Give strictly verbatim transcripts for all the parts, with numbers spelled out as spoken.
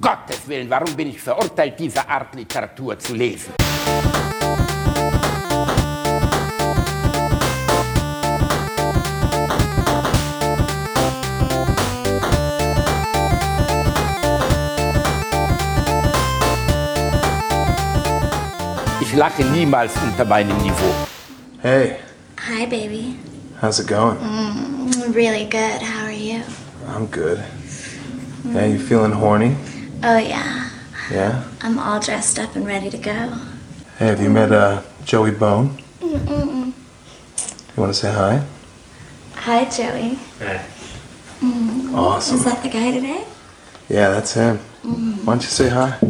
Gottes Willen, warum bin ich verurteilt, diese Art Literatur zu lesen? Ich lache niemals unter meinem Niveau. Hey. Hi, baby. How's it going? Mm, really good. How are you? I'm good. Mm. Yeah, you feeling horny? Oh, yeah. Yeah? I'm all dressed up and ready to go. Hey, have you met uh, Joey Bone? Mm-mm. You want to say hi? Hi, Joey. Hey. Mm. Awesome. Is that the guy today? Yeah, that's him. Mm. Why don't you say hi?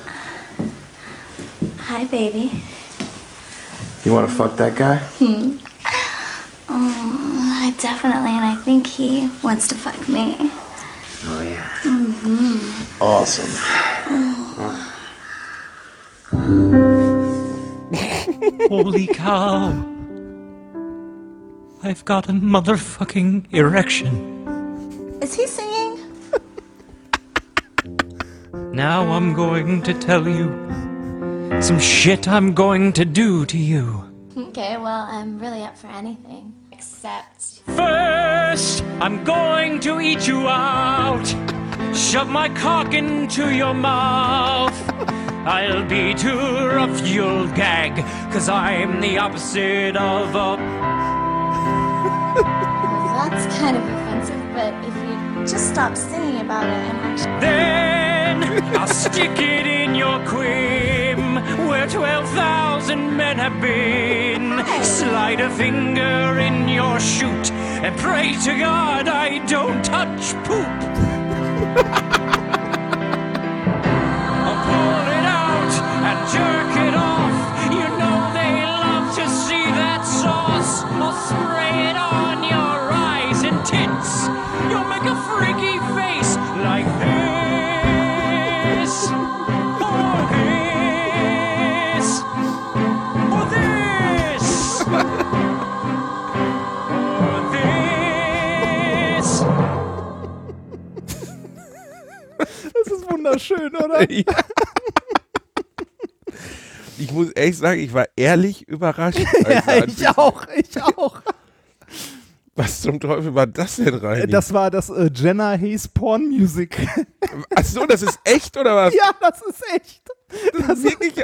Hi, baby. You want to fuck that guy? Hmm. Oh, I definitely, and I think he wants to fuck me. Oh, yeah. Mm-hmm. Awesome. Holy cow. I've got a motherfucking erection. Is he singing? Now I'm going to tell you some shit I'm going to do to you. Okay, well, I'm really up for anything. Except... First, I'm going to eat you out. Shove my cock into your mouth. I'll be too rough, you'll gag, 'cause I'm the opposite of a... Well, that's kind of offensive, but if you just stop singing about it and actually... Then I'll stick it in your quim, where twelve thousand men have been. Slide a finger in your chute and pray to God I don't touch poop. I'll pull it out and jerk it off. You know they love to see that sauce. I'll spray it on your eyes and tits. You'll make a freaky face like this, or this, or this, or this. Das ist wunderschön, oder? Ja. Ich muss ehrlich sagen, ich war ehrlich überrascht. Ja, ich auch, ich auch. Was zum Teufel war das denn rein? Das war das äh, Jenna Hayes Porn Music. Achso, das ist echt oder was? Ja, das ist echt. Das, das ist wirklich.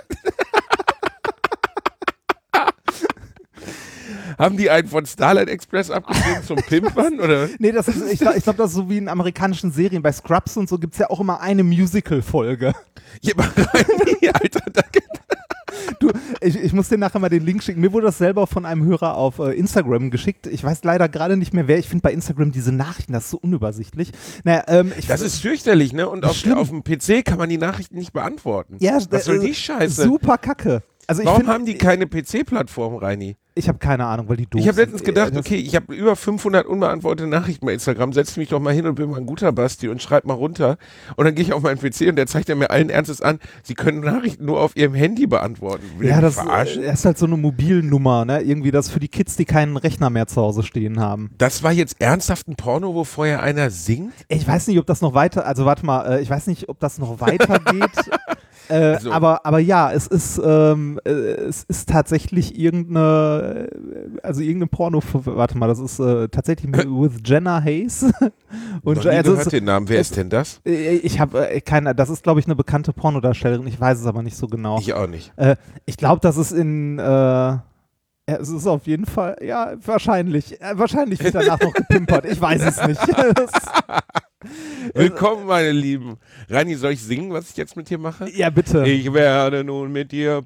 Haben die einen von Starlight Express abgegeben zum Pimpern? Oder? Nee, das ist, ich, ich glaube, das ist so wie in amerikanischen Serien. Bei Scrubs und so gibt es ja auch immer eine Musical-Folge. Ja, Alter, danke. Du, ich, ich muss dir nachher mal den Link schicken. Mir wurde das selber von einem Hörer auf äh, Instagram geschickt. Ich weiß leider gerade nicht mehr, wer. Ich finde bei Instagram diese Nachrichten, das ist so unübersichtlich. Naja, ähm, ich, das ist fürchterlich, ne? Und auf, auf dem P C kann man die Nachrichten nicht beantworten. Ja, was soll äh, die Scheiße? Super kacke. Also ich Warum find, haben die keine P C-Plattform, Reini? Ich habe keine Ahnung, weil die doof Ich habe letztens sind. gedacht, okay, ich habe über fünfhundert unbeantwortete Nachrichten bei Instagram, setz mich doch mal hin und bin mal ein guter Basti und schreib mal runter. Und dann gehe ich auf meinen P C und der zeigt mir allen Ernstes an, sie können Nachrichten nur auf ihrem Handy beantworten. Will ja, das verarschen? ist halt so eine Mobilnummer, ne? Irgendwie das für die Kids, die keinen Rechner mehr zu Hause stehen haben. Das war jetzt ernsthaft ein Porno, wo vorher einer singt? Ich weiß nicht, ob das noch weiter, also warte mal, äh, ich weiß nicht, ob das noch weitergeht. Äh, also. aber, aber ja, es ist, ähm, äh, es ist tatsächlich irgendeine, also irgendeine Porno, warte mal, das ist äh, tatsächlich mit, with Jenna Hayes. Und Noch nie also gehört den Namen, wer ist denn das? Ich habe äh, keine, das ist glaube ich eine bekannte Pornodarstellerin, ich weiß es aber nicht so genau. Ich auch nicht. Äh, ich glaube, das ist in, äh, ja, es ist auf jeden Fall, ja, wahrscheinlich, äh, wahrscheinlich wird danach noch gepimpert, ich weiß es nicht. Willkommen, meine Lieben. Reini, soll ich singen, was ich jetzt mit dir mache? Ja, bitte. Ich werde nun mit dir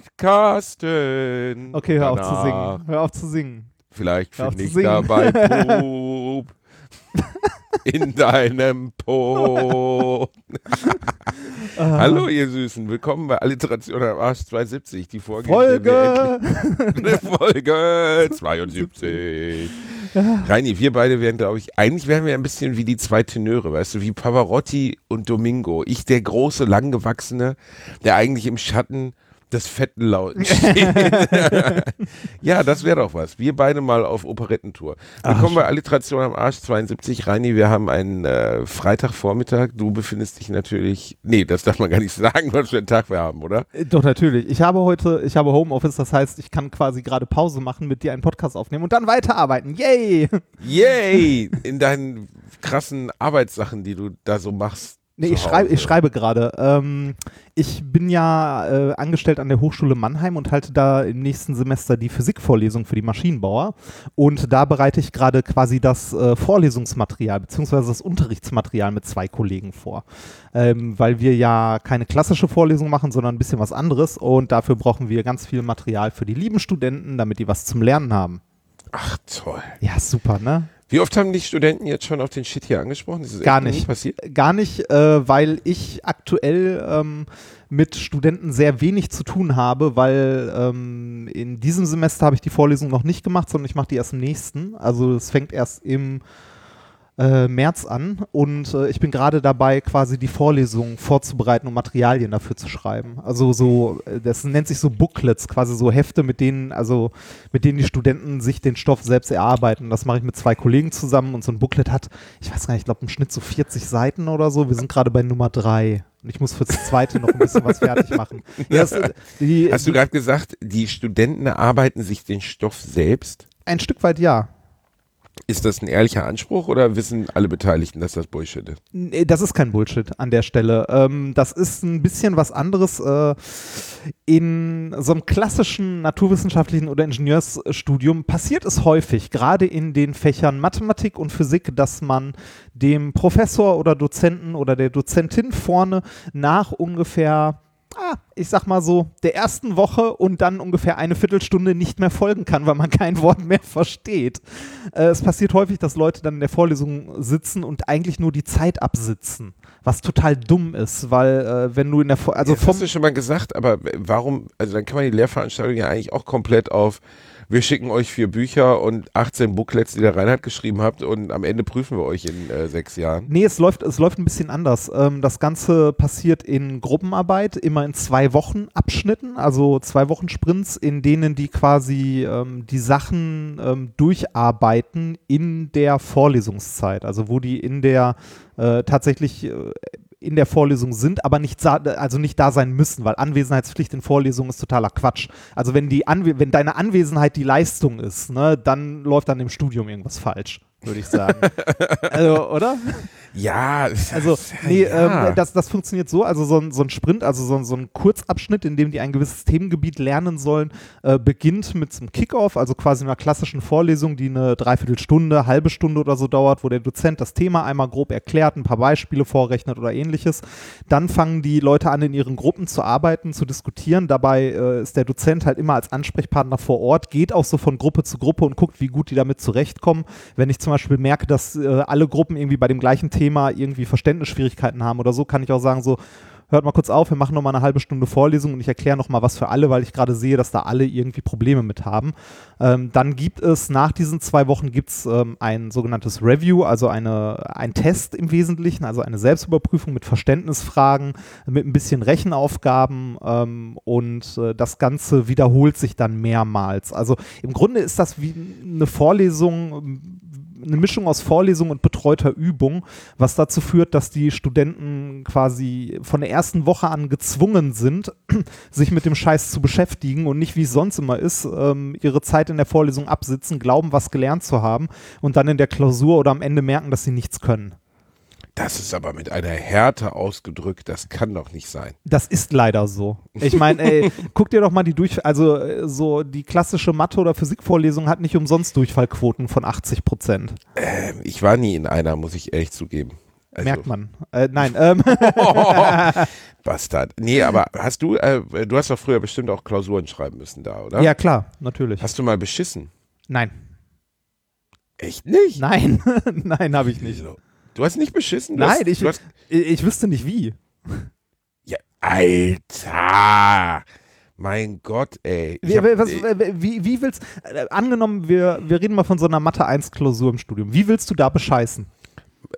podcasten. Okay, hör Danach. auf zu singen. Hör auf zu singen. Vielleicht finde ich dabei Pup in deinem Po. Hallo, ihr Süßen. Willkommen bei Alliteration am Arsch zweihundertsiebzig. Die Folge. Folge. Eine Folge zweiundsiebzig. Ja. Reini, wir beide wären, glaube ich, eigentlich wären wir ein bisschen wie die zwei Tenöre, weißt du, wie Pavarotti und Domingo. Ich der große, langgewachsene, der eigentlich im Schatten des fetten Lauten stehen. Ja, das wäre doch was. Wir beide mal auf Operettentour. Willkommen bei Alliteration am Arsch zweiundsiebzig. Reini, wir haben einen äh, Freitagvormittag. Du befindest dich natürlich, nee, das darf man gar nicht sagen, was für einen Tag wir haben, oder? Doch, natürlich. Ich habe heute, ich habe Homeoffice, das heißt, ich kann quasi gerade Pause machen, mit dir einen Podcast aufnehmen und dann weiterarbeiten. Yay! Yay! In deinen krassen Arbeitssachen, die du da so machst. Nee, ich schreibe, ich schreibe gerade. Ähm, ich bin ja äh, angestellt an der Hochschule Mannheim und halte da im nächsten Semester die Physikvorlesung für die Maschinenbauer. Und da bereite ich gerade quasi das äh, Vorlesungsmaterial bzw. das Unterrichtsmaterial mit zwei Kollegen vor. Ähm, weil wir ja keine klassische Vorlesung machen, sondern ein bisschen was anderes. Und dafür brauchen wir ganz viel Material für die lieben Studenten, damit die was zum Lernen haben. Ach, toll. Ja, super, ne? Wie oft haben die Studenten jetzt schon auf den Shit hier angesprochen? Ist das Gar echt nicht. passiert? Gar nicht, äh, weil ich aktuell ähm, mit Studenten sehr wenig zu tun habe, weil ähm, in diesem Semester habe ich die Vorlesung noch nicht gemacht, sondern ich mache die erst im nächsten. Also es fängt erst im äh, März an und äh, ich bin gerade dabei, quasi die Vorlesung vorzubereiten und Materialien dafür zu schreiben. Also so, das nennt sich so Booklets, quasi so Hefte, mit denen, also mit denen die Studenten sich den Stoff selbst erarbeiten. Das mache ich mit zwei Kollegen zusammen und so ein Booklet hat, ich weiß gar nicht, ich glaube im Schnitt so vierzig Seiten oder so. Wir sind gerade bei Nummer drei. Und ich muss fürs zweite noch ein bisschen was fertig machen. Ja, das, die, Hast du gerade gesagt, die Studenten erarbeiten sich den Stoff selbst? Ein Stück weit ja. Ist das ein ehrlicher Anspruch oder wissen alle Beteiligten, dass das Bullshit ist? Nee, das ist kein Bullshit an der Stelle. Ähm, das ist ein bisschen was anderes. Äh, in so einem klassischen naturwissenschaftlichen oder Ingenieursstudium passiert es häufig, gerade in den Fächern Mathematik und Physik, dass man dem Professor oder Dozenten oder der Dozentin vorne nach ungefähr Ah, ich sag mal so, der ersten Woche und dann ungefähr eine Viertelstunde nicht mehr folgen kann, weil man kein Wort mehr versteht. Äh, es passiert häufig, dass Leute dann in der Vorlesung sitzen und eigentlich nur die Zeit absitzen, was total dumm ist, weil äh, wenn du in der Vor- also das vom hast du schon mal gesagt, aber warum, also dann kann man die Lehrveranstaltung ja eigentlich auch komplett auf wir schicken euch vier Bücher und achtzehn Booklets, die der Reinhard geschrieben habt und am Ende prüfen wir euch in äh, sechs Jahren. Nee, es läuft, es läuft ein bisschen anders. Ähm, das Ganze passiert in Gruppenarbeit, immer in zwei Wochen Abschnitten, also zwei Wochen Sprints, in denen die quasi ähm, die Sachen ähm, durcharbeiten in der Vorlesungszeit, also wo die in der äh, tatsächlich äh, in der Vorlesung sind, aber nicht, also nicht da sein müssen, weil Anwesenheitspflicht in Vorlesungen ist totaler Quatsch. Also wenn, die Anwe- wenn deine Anwesenheit die Leistung ist, ne, dann läuft dann im Studium irgendwas falsch, würde ich sagen. Also, oder? Ja, also nee, ja. Ähm, das, das funktioniert so, also so ein, so ein Sprint, also so ein, so ein Kurzabschnitt, in dem die ein gewisses Themengebiet lernen sollen, äh, beginnt mit so einem Kick-Off, also quasi einer klassischen Vorlesung, die eine Dreiviertelstunde, halbe Stunde oder so dauert, wo der Dozent das Thema einmal grob erklärt, ein paar Beispiele vorrechnet oder ähnliches. Dann fangen die Leute an, in ihren Gruppen zu arbeiten, zu diskutieren. Dabei äh, ist der Dozent halt immer als Ansprechpartner vor Ort, geht auch so von Gruppe zu Gruppe und guckt, wie gut die damit zurechtkommen. Wenn ich zum Beispiel merke, dass äh, alle Gruppen irgendwie bei dem gleichen Thema irgendwie Verständnisschwierigkeiten haben oder so, kann ich auch sagen, so, hört mal kurz auf, wir machen nochmal eine halbe Stunde Vorlesung und ich erkläre nochmal was für alle, weil ich gerade sehe, dass da alle irgendwie Probleme mit haben. Ähm, dann gibt es, nach diesen zwei Wochen gibt es ähm, ein sogenanntes Review, also eine, ein Test im Wesentlichen, also eine Selbstüberprüfung mit Verständnisfragen, mit ein bisschen Rechenaufgaben ähm, und äh, das Ganze wiederholt sich dann mehrmals. Also im Grunde ist das wie eine Vorlesung, eine Mischung aus Vorlesung und betreuter Übung, was dazu führt, dass die Studenten quasi von der ersten Woche an gezwungen sind, sich mit dem Scheiß zu beschäftigen und nicht, wie es sonst immer ist, ähm, ihre Zeit in der Vorlesung absitzen, glauben, was gelernt zu haben und dann in der Klausur oder am Ende merken, dass sie nichts können. Das ist aber mit einer Härte ausgedrückt, das kann doch nicht sein. Das ist leider so. Ich meine, ey, guck dir doch mal die durch, also so die klassische Mathe- oder Physikvorlesung hat nicht umsonst Durchfallquoten von achtzig Prozent. Ähm, ich war nie in einer, muss ich ehrlich zugeben. Also, merkt man. Äh, nein. Ähm. Bastard. Nee, aber hast du, äh, du hast doch früher bestimmt auch Klausuren schreiben müssen da, oder? Ja, klar, natürlich. Hast du mal beschissen? Nein. Echt nicht? Nein, nein, habe ich nicht. Du hast nicht beschissen? Du Nein, hast, ich, du hast, ich, ich wüsste nicht wie. Ja, Alter. Mein Gott, ey. Wie, hab, was, wie, wie willst äh, angenommen, wir, wir reden mal von so einer Mathe eins Klausur im Studium. Wie willst du da bescheißen?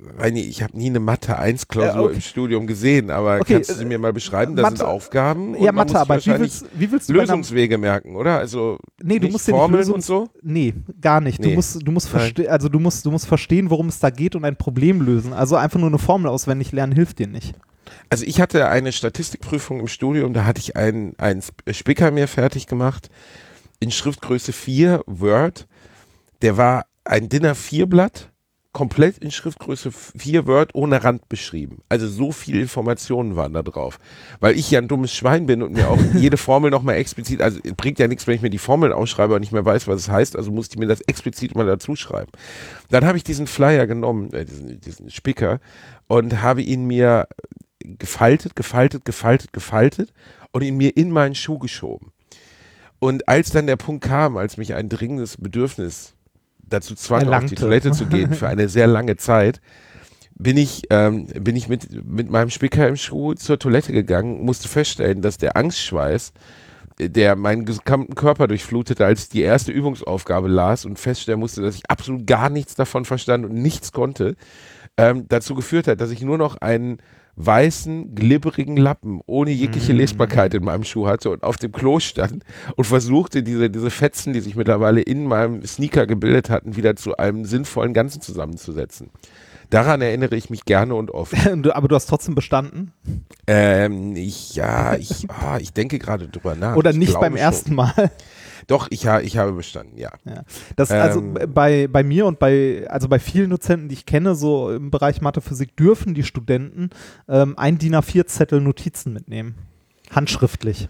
Reini, ich habe nie eine Mathe eins Klausur Ja, okay. im Studium gesehen, aber Okay, kannst du sie mir mal beschreiben? Da Mathe- sind Aufgaben und Ja, man Mathe, muss aber wie wahrscheinlich willst, wie willst du bei einer- Lösungswege merken, oder? Also Nee, du nicht musst ja nicht Formeln Lösungs- und so? Nee, gar nicht. Du Nee. musst, du musst Nein. verstehen, also du musst, du musst verstehen, worum es da geht und ein Problem lösen. Also einfach nur eine Formel auswendig lernen hilft dir nicht. Also ich hatte eine Statistikprüfung im Studium, da hatte ich einen, einen Spicker mir fertig gemacht in Schriftgröße vier, Word. Der war ein DIN A vier Blatt, komplett in Schriftgröße vier Word ohne Rand beschrieben. Also so viele Informationen waren da drauf. Weil ich ja ein dummes Schwein bin und mir auch jede Formel nochmal explizit, also es bringt ja nichts, wenn ich mir die Formeln ausschreibe und nicht mehr weiß, was es heißt, also musste ich mir das explizit mal dazu schreiben. Dann habe ich diesen Flyer genommen, äh, diesen, diesen Spicker und habe ihn mir gefaltet, gefaltet, gefaltet, gefaltet und ihn mir in meinen Schuh geschoben. Und als dann der Punkt kam, als mich ein dringendes Bedürfnis dazu zwang, Erlangte. auf die Toilette zu gehen für eine sehr lange Zeit, bin ich, ähm, bin ich mit, mit meinem Spicker im Schuh zur Toilette gegangen, musste feststellen, dass der Angstschweiß, der meinen gesamten Körper durchflutete, als ich die erste Übungsaufgabe las und feststellen musste, dass ich absolut gar nichts davon verstand und nichts konnte, ähm, dazu geführt hat, dass ich nur noch einen weißen, glibberigen Lappen ohne jegliche Lesbarkeit in meinem Schuh hatte und auf dem Klo stand und versuchte, diese, diese Fetzen, die sich mittlerweile in meinem Sneaker gebildet hatten, wieder zu einem sinnvollen Ganzen zusammenzusetzen. Daran erinnere ich mich gerne und oft. Du- Aber du hast trotzdem bestanden? ähm, ich, ja, ich, ah, ich denke gerade drüber nach. Oder Ich nicht glaube beim schon. ersten Mal? Doch, ich, ha, ich habe bestanden, ja. Ja. Das, also Ähm. bei, bei mir und bei, also bei vielen Dozenten, die ich kenne, so im Bereich Mathe, Physik, dürfen die Studenten ähm, ein DIN A vier Zettel Notizen mitnehmen. Handschriftlich.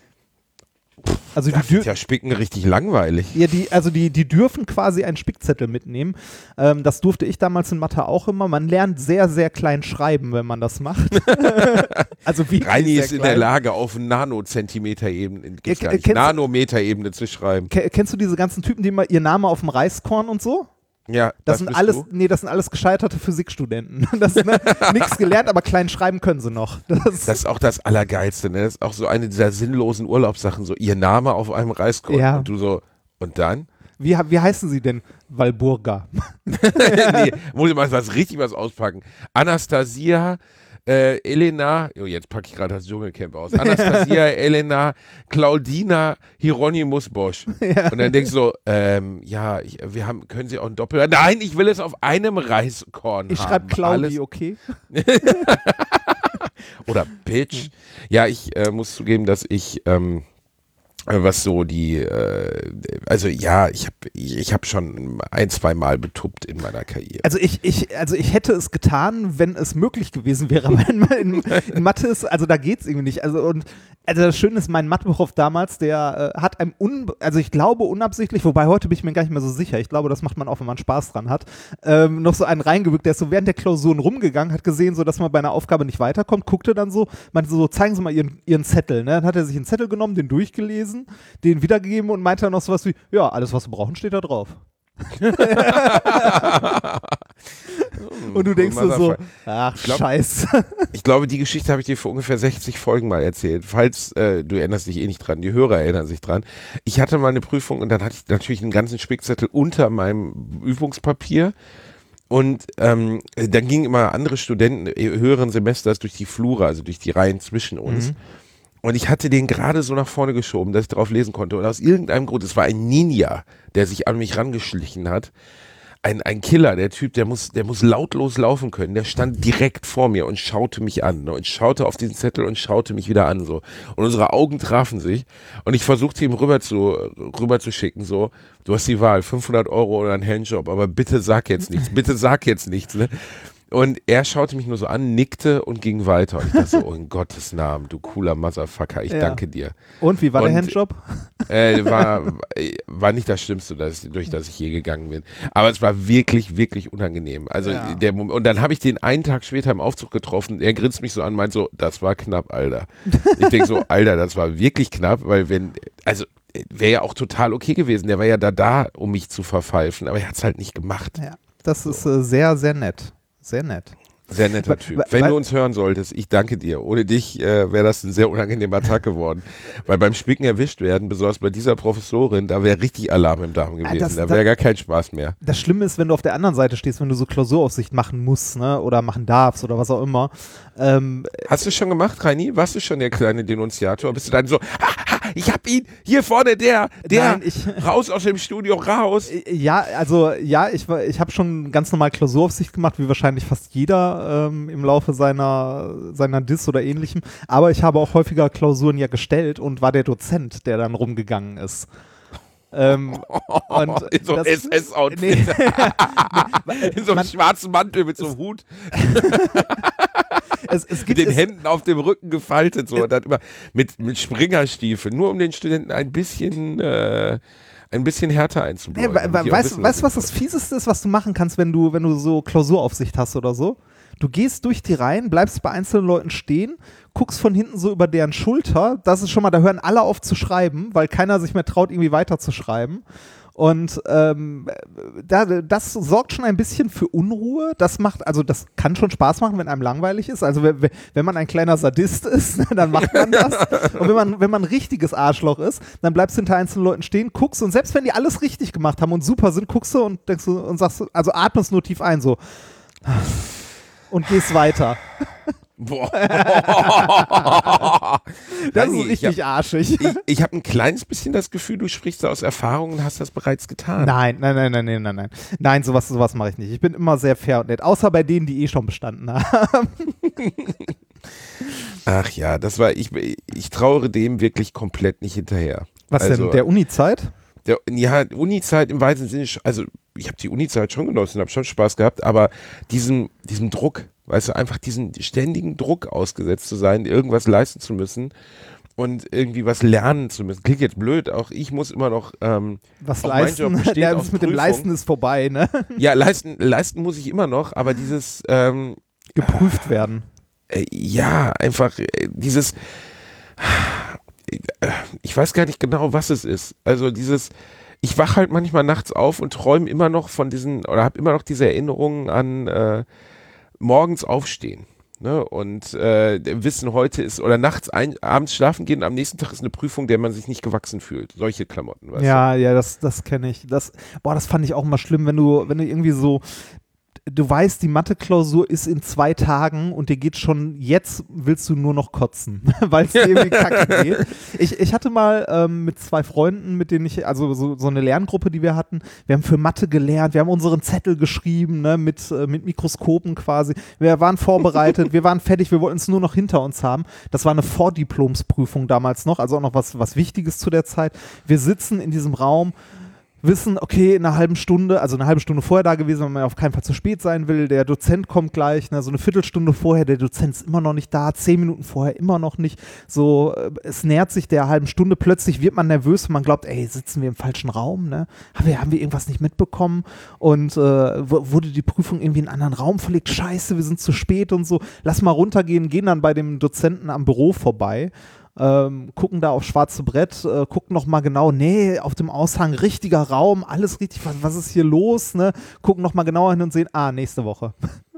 Also die, Das dür ist ja Spicken richtig langweilig. ja, die, also die, die dürfen quasi einen Spickzettel mitnehmen. Ähm, das durfte ich damals in Mathe auch immer. Man lernt sehr, sehr klein schreiben, wenn man das macht. Also wie Reini sehr ist in klein. der Lage, auf Nanozentimeter-Ebene, gibt's Ja, gar nicht, kennst du- Nanometer-Ebene zu schreiben. Ke- Kennst du diese ganzen Typen, die immer ihr Name auf dem Reiskorn und so? Ja, Das, sind bist alles, du. nee, das sind alles gescheiterte Physikstudenten. Das ist ne, nichts gelernt, aber klein schreiben können sie noch. Das, Das ist auch das Allergeilste, ne? Das ist auch so eine dieser sinnlosen Urlaubssachen, so ihr Name auf einem Reiskorn. Ja. Und du so, und dann? wie, wie heißen sie denn? Walburga. Nee, muss ich mal was richtig was auspacken. Anastasia, äh, Elena, oh, jetzt packe ich gerade das Dschungelcamp aus. Anastasia, Elena, Claudina, Hieronymus Bosch. Und dann denkst du so, ähm, ja, ich, wir haben, können Sie auch ein Doppel. Nein, ich will es auf einem Reiskorn Ich haben. schreibe Claudi, Alles- okay? Oder Bitch. Ja, ich äh, muss zugeben, dass ich, ähm, äh, was so die, äh, also ja, ich habe ich, ich hab schon ein, zwei Mal betuppt in meiner Karriere. Also ich, ich, also ich hätte es getan, wenn es möglich gewesen wäre, aber in, in, in Mathe ist, also da geht es irgendwie nicht. Also und also das Schöne ist, mein Matheprof damals, der äh, hat einem, un, also ich glaube unabsichtlich, wobei heute bin ich mir gar nicht mehr so sicher, ich glaube, das macht man auch, wenn man Spaß dran hat, ähm, noch so einen reingewirkt, der ist so während der Klausuren rumgegangen, hat gesehen, so dass man bei einer Aufgabe nicht weiterkommt, guckte dann so, meinte so, zeigen Sie mal Ihren, Ihren Zettel, ne? Dann hat er sich einen Zettel genommen, den durchgelesen, den wiedergegeben und meinte dann noch sowas wie, ja, alles, was wir brauchen, steht da drauf. Und du denkst dir so, ach, glaub- scheiße. Ich glaube, die Geschichte habe ich dir vor ungefähr sechzig Folgen mal erzählt. Falls, äh, du erinnerst dich eh nicht dran, die Hörer erinnern sich dran. Ich hatte mal eine Prüfung und dann hatte ich natürlich einen ganzen Spickzettel unter meinem Übungspapier. Und ähm, dann gingen immer andere Studenten äh, höheren Semesters durch die Flure, also durch die Reihen zwischen uns. Mhm. Und ich hatte den gerade so nach vorne geschoben, dass ich drauf lesen konnte. Und aus irgendeinem Grund, es war ein Ninja, der sich an mich rangeschlichen hat. Ein, ein Killer, der Typ, der muss, der muss lautlos laufen können. Der stand direkt vor mir und schaute mich an. Ne, und schaute auf diesen Zettel und schaute mich wieder an. So. Und unsere Augen trafen sich. Und ich versuchte ihm rüber zu, rüber zu schicken, so, du hast die Wahl, fünfhundert Euro oder ein Handjob, aber bitte sag jetzt nichts, bitte sag jetzt nichts. Ne? Und er schaute mich nur so an, nickte und ging weiter. Und ich dachte so, oh, in Gottes Namen, du cooler Motherfucker, ich Ja. danke dir. Und wie war Und- der Handjob? Äh, war, war nicht das Schlimmste, das, durch das ich je gegangen bin. Aber es war wirklich, wirklich unangenehm. Also Ja. der Mom- und dann habe ich den einen Tag später im Aufzug getroffen. Er grinst mich so an, meint so, das war knapp, Alter. Ich denke so, Alter, das war wirklich knapp, weil wenn, also wäre ja auch total okay gewesen. Der war ja da da, um mich zu verpfeifen, aber er hat es halt nicht gemacht. Ja, das ist äh, sehr, sehr nett. Sehr nett. Sehr netter Typ. Wenn weil, du uns hören solltest, ich danke dir. Ohne dich äh, wäre das ein sehr unangenehmer Tag geworden. Weil beim Spicken erwischt werden, besonders bei dieser Professorin, da wäre richtig Alarm im Darm gewesen. Das, da wäre gar kein Spaß mehr. Das Schlimme ist, wenn du auf der anderen Seite stehst, wenn du so Klausuraufsicht machen musst, ne, oder machen darfst oder was auch immer. Ähm, Hast du es schon gemacht, Reini? Warst du schon der kleine Denunziator? Bist du dann so, ha, ha, ich hab ihn, hier vorne, der, der, Nein, ich, raus aus dem Studio, raus. Ja, also, ja, ich, ich habe schon ganz normal Klausuraufsicht gemacht, wie wahrscheinlich fast jeder ähm, im Laufe seiner, seiner Dis oder ähnlichem. Aber ich habe auch häufiger Klausuren ja gestellt und war der Dozent, der dann rumgegangen ist. Ähm, und in so einem S S-Outfit. Nee. In so einem Man, schwarzen Mantel mit so einem Hut. Es, es gibt mit den Händen auf dem Rücken gefaltet, so. Und dann immer mit, mit Springerstiefeln, nur um den Studenten ein bisschen, äh, ein bisschen härter einzubläuen. Ja, weißt du, weißt, was das Fieseste ist, was du machen kannst, wenn du, wenn du so Klausuraufsicht hast oder so? Du gehst durch die Reihen, bleibst bei einzelnen Leuten stehen, guckst von hinten so über deren Schulter. Das ist schon mal, da hören alle auf zu schreiben, weil keiner sich mehr traut, irgendwie weiterzuschreiben. Und ähm, da, das sorgt schon ein bisschen für Unruhe. Das macht, also das kann schon Spaß machen, wenn einem langweilig ist. Also wenn, wenn man ein kleiner Sadist ist, dann macht man das. Und wenn man, wenn man ein richtiges Arschloch ist, dann bleibst du hinter einzelnen Leuten stehen, guckst und selbst wenn die alles richtig gemacht haben und super sind, guckst du und denkst du und sagst, also atmest nur tief ein, so. Und gehst weiter. Boah. Das Nein, ist richtig ich hab, arschig. Ich, ich habe ein kleines bisschen das Gefühl, du sprichst aus Erfahrung und hast das bereits getan. Nein, nein, nein, nein, nein, nein, nein. Nein, sowas, sowas mache ich nicht. Ich bin immer sehr fair und nett. Außer bei denen, die eh schon bestanden haben. Ach ja, das war, ich, ich trauere dem wirklich komplett nicht hinterher. Was also, denn, der Uni-Zeit? Der, ja, Uni-Zeit im weitesten Sinne, also ich habe die Uni-Zeit schon genossen, habe schon Spaß gehabt, aber diesen, diesen Druck, weißt du, einfach diesen ständigen Druck ausgesetzt zu sein, irgendwas leisten zu müssen und irgendwie was lernen zu müssen. Klingt jetzt blöd, auch ich muss immer noch ähm, was leisten. Mein Job ja, das mit Prüfung. Dem Leisten ist vorbei, ne? Ja, leisten, leisten muss ich immer noch, aber dieses ähm, geprüft werden. Äh, ja, einfach äh, dieses äh, ich weiß gar nicht genau, was es ist. Also dieses ich wache halt manchmal nachts auf und träume immer noch von diesen, oder habe immer noch diese Erinnerungen an äh, morgens aufstehen. Ne? Und äh, wissen, heute ist, oder nachts, ein, abends schlafen gehen, am nächsten Tag ist eine Prüfung, der man sich nicht gewachsen fühlt. Solche Klamotten, weißt ja, du? Ja, das, das kenne ich. Das, boah, das fand ich auch immer schlimm, wenn du, wenn du irgendwie so, du weißt, die Mathe-Klausur ist in zwei Tagen und dir geht schon, jetzt willst du nur noch kotzen, weil es dir irgendwie kacke geht. Ich, ich hatte mal ähm, mit zwei Freunden, mit denen ich, also so, so eine Lerngruppe, die wir hatten, wir haben für Mathe gelernt, wir haben unseren Zettel geschrieben, ne, mit, äh, mit Mikroskopen quasi. Wir waren vorbereitet, wir waren fertig, wir wollten es nur noch hinter uns haben. Das war eine Vordiplomsprüfung damals noch, also auch noch was, was Wichtiges zu der Zeit. Wir sitzen in diesem Raum, wissen, okay, in einer halben Stunde, also eine halbe Stunde vorher da gewesen, wenn man auf keinen Fall zu spät sein will, der Dozent kommt gleich, ne, so eine Viertelstunde vorher, der Dozent ist immer noch nicht da, zehn Minuten vorher immer noch nicht, so, es nähert sich der halben Stunde, plötzlich wird man nervös und man glaubt, ey, sitzen wir im falschen Raum, ne, haben wir, haben wir irgendwas nicht mitbekommen und äh, wurde die Prüfung irgendwie in einen anderen Raum verlegt, scheiße, wir sind zu spät und so, lass mal runtergehen, gehen dann bei dem Dozenten am Büro vorbei. Ähm, gucken da aufs schwarze Brett, äh, gucken nochmal genau, nee, auf dem Aushang richtiger Raum, alles richtig, was, was ist hier los, ne? Gucken nochmal genauer hin und sehen, ah, nächste Woche.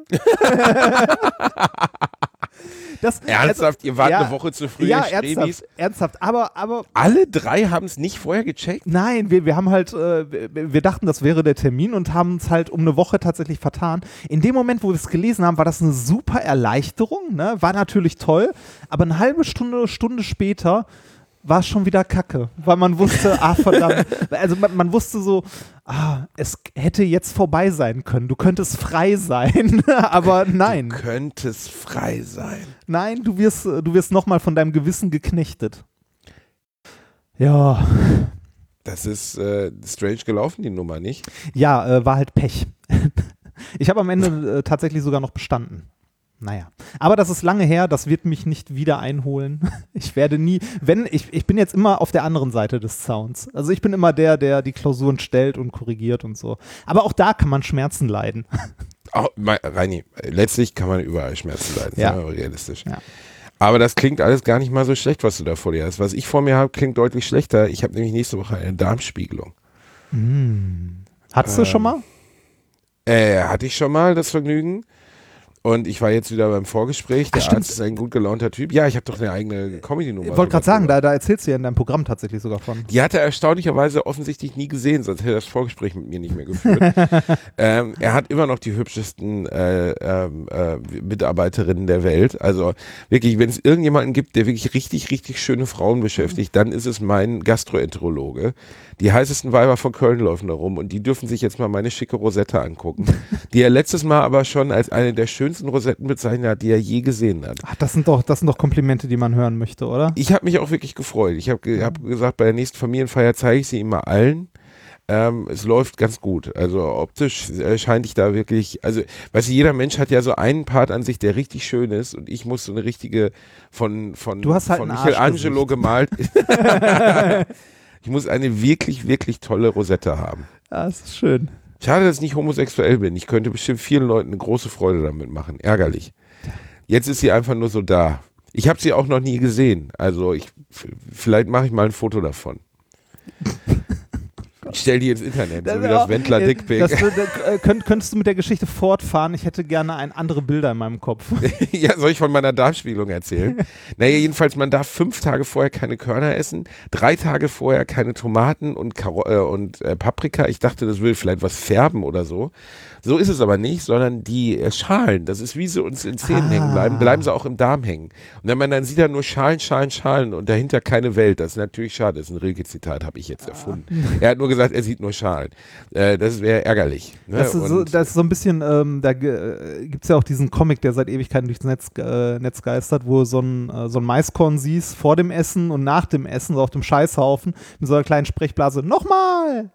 Das, ernsthaft, also, ihr wart ja, eine Woche zu früh, ja, ernsthaft, ernsthaft, aber, aber alle drei haben es nicht vorher gecheckt? Nein, wir, wir haben halt, äh, wir, wir dachten, das wäre der Termin und haben es halt um eine Woche tatsächlich vertan. In dem Moment, wo wir es gelesen haben, war das eine super Erleichterung, ne? War natürlich toll, aber eine halbe Stunde, Stunde später war es schon wieder kacke, weil man wusste, ah verdammt, also man, man wusste so, ah, es hätte jetzt vorbei sein können, du könntest frei sein, aber nein. Du könntest frei sein. Nein, du wirst, du wirst nochmal von deinem Gewissen geknechtet. Ja. Das ist äh, strange gelaufen, die Nummer, nicht? Ja, äh, war halt Pech. Ich habe am Ende äh, tatsächlich sogar noch bestanden. Naja, aber das ist lange her, das wird mich nicht wieder einholen. Ich werde nie, wenn, ich, ich bin jetzt immer auf der anderen Seite des Zauns. Also ich bin immer der, der die Klausuren stellt und korrigiert und so. Aber auch da kann man Schmerzen leiden. Oh, Reini, letztlich kann man überall Schmerzen leiden, ja. Sind wir realistisch. Ja. Aber das klingt alles gar nicht mal so schlecht, was du da vor dir hast. Was ich vor mir habe, klingt deutlich schlechter. Ich habe nämlich nächste Woche eine Darmspiegelung. Mm. Hattest ähm, du schon mal? Äh, hatte ich schon mal das Vergnügen. Und ich war jetzt wieder beim Vorgespräch. Der Ach, Arzt ist ein gut gelaunter Typ. Ja, ich habe doch eine eigene Comedy-Nummer. Ich wollte gerade sagen, da, da erzählst du ja in deinem Programm tatsächlich sogar von. Die hat er erstaunlicherweise offensichtlich nie gesehen, sonst hätte er das Vorgespräch mit mir nicht mehr geführt. ähm, er hat immer noch die hübschesten äh, äh, Mitarbeiterinnen der Welt. Also wirklich, wenn es irgendjemanden gibt, der wirklich richtig, richtig schöne Frauen beschäftigt, dann ist es mein Gastroenterologe. Die heißesten Weiber von Köln laufen da rum und die dürfen sich jetzt mal meine schicke Rosette angucken, die er letztes Mal aber schon als eine der schönsten Rosetten bezeichnet hat, die er je gesehen hat. Ach, das sind doch, das sind doch Komplimente, die man hören möchte, oder? Ich habe mich auch wirklich gefreut. Ich habe ge hab gesagt, bei der nächsten Familienfeier zeige ich sie ihm mal allen. Ähm, es läuft ganz gut. Also optisch äh, scheint ich da wirklich, also weißt du, jeder Mensch hat ja so einen Part an sich, der richtig schön ist und ich muss so eine richtige von, von, du hast halt von Michelangelo gemalt. Ich muss eine wirklich, wirklich tolle Rosette haben. Ja, das ist schön. Schade, dass ich nicht homosexuell bin. Ich könnte bestimmt vielen Leuten eine große Freude damit machen. Ärgerlich. Jetzt ist sie einfach nur so da. Ich habe sie auch noch nie gesehen. Also ich, vielleicht mache ich mal ein Foto davon. Ich stell die ins Internet, so wie das Wendler Dickpick. Das, das, könnt, könntest du mit der Geschichte fortfahren? Ich hätte gerne ein andere Bilder in meinem Kopf. Ja, soll ich von meiner Darmspiegelung erzählen? Naja, jedenfalls, man darf fünf Tage vorher keine Körner essen, drei Tage vorher keine Tomaten und, Karo äh, und äh, Paprika. Ich dachte, das will vielleicht was färben oder so. So ist es aber nicht, sondern die äh, Schalen, das ist wie sie uns in Zähnen ah. hängen bleiben, bleiben sie auch im Darm hängen. Und wenn man dann sieht, da nur Schalen, Schalen, Schalen und dahinter keine Welt, das ist natürlich schade. Das ist ein Rilke-Zitat, habe ich jetzt erfunden. Ah. Er hat nur gesagt, er sieht nur Schalen. Äh, das wäre ärgerlich. Ne? Das, ist so, das ist so ein bisschen, ähm, da äh, gibt es ja auch diesen Comic, der seit Ewigkeiten durchs Netz, äh, Netz geistert, wo so ein, äh, so ein Maiskorn siehst vor dem Essen und nach dem Essen, so auf dem Scheißhaufen, mit so einer kleinen Sprechblase, nochmal!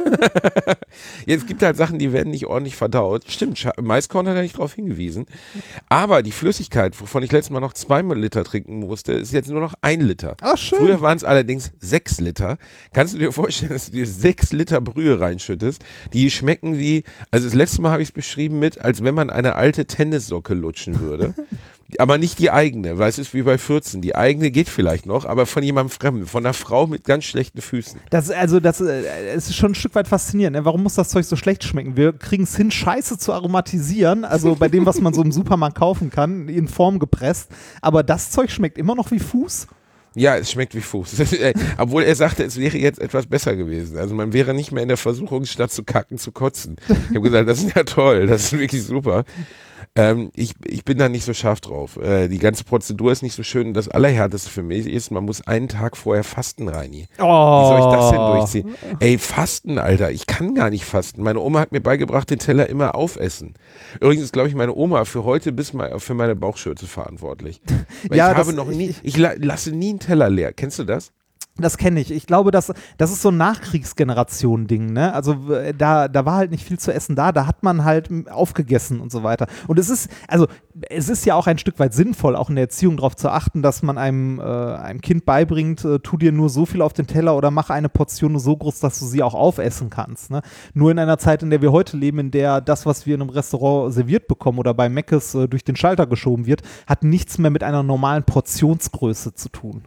Ja, es gibt halt Sachen, die werden nicht ordentlich verdaut. Stimmt, Scha Maiskorn hat er nicht darauf hingewiesen. Aber die Flüssigkeit, wovon ich letztes Mal noch zwei Liter trinken musste, ist jetzt nur noch ein Liter. Ach, schön. Früher waren es allerdings sechs Liter. Kannst du dir vorstellen, dass du dir sechs Liter Brühe reinschüttest? Die schmecken wie, also das letzte Mal habe ich es beschrieben mit, als wenn man eine alte Tennissocke lutschen würde. Aber nicht die eigene, weil es ist wie bei vierzehn. Die eigene geht vielleicht noch, aber von jemandem Fremden, von einer Frau mit ganz schlechten Füßen. Das, also das, äh, es ist schon ein Stück weit faszinierend. Ne? Warum muss das Zeug so schlecht schmecken? Wir kriegen es hin, Scheiße zu aromatisieren, also bei dem, was man so im Supermarkt kaufen kann, in Form gepresst. Aber das Zeug schmeckt immer noch wie Fuß? Ja, es schmeckt wie Fuß. Obwohl er sagte, es wäre jetzt etwas besser gewesen. Also man wäre nicht mehr in der Versuchung, statt zu kacken, zu kotzen. Ich habe gesagt, das ist ja toll, das ist wirklich super. Ähm, ich, ich bin da nicht so scharf drauf. Äh, die ganze Prozedur ist nicht so schön. Das Allerhärteste für mich ist, man muss einen Tag vorher fasten, Reini. Oh. Wie soll ich das denn durchziehen? Ey, fasten, Alter. Ich kann gar nicht fasten. Meine Oma hat mir beigebracht, den Teller immer aufessen. Übrigens ist, glaube ich, meine Oma für heute bis mal für meine Bauchschürze verantwortlich. Weil ja, ich habe das, noch nie, ich, ich la lasse nie einen Teller leer. Kennst du das? Das kenne ich. Ich glaube, das, das ist so ein Nachkriegsgeneration-Ding, ne? Also da, da war halt nicht viel zu essen da, da hat man halt aufgegessen und so weiter. Und es ist, also es ist ja auch ein Stück weit sinnvoll, auch in der Erziehung darauf zu achten, dass man einem, äh, einem Kind beibringt, äh, tu dir nur so viel auf den Teller oder mach eine Portion nur so groß, dass du sie auch aufessen kannst, ne? Nur in einer Zeit, in der wir heute leben, in der das, was wir in einem Restaurant serviert bekommen oder bei Mc's äh, durch den Schalter geschoben wird, hat nichts mehr mit einer normalen Portionsgröße zu tun.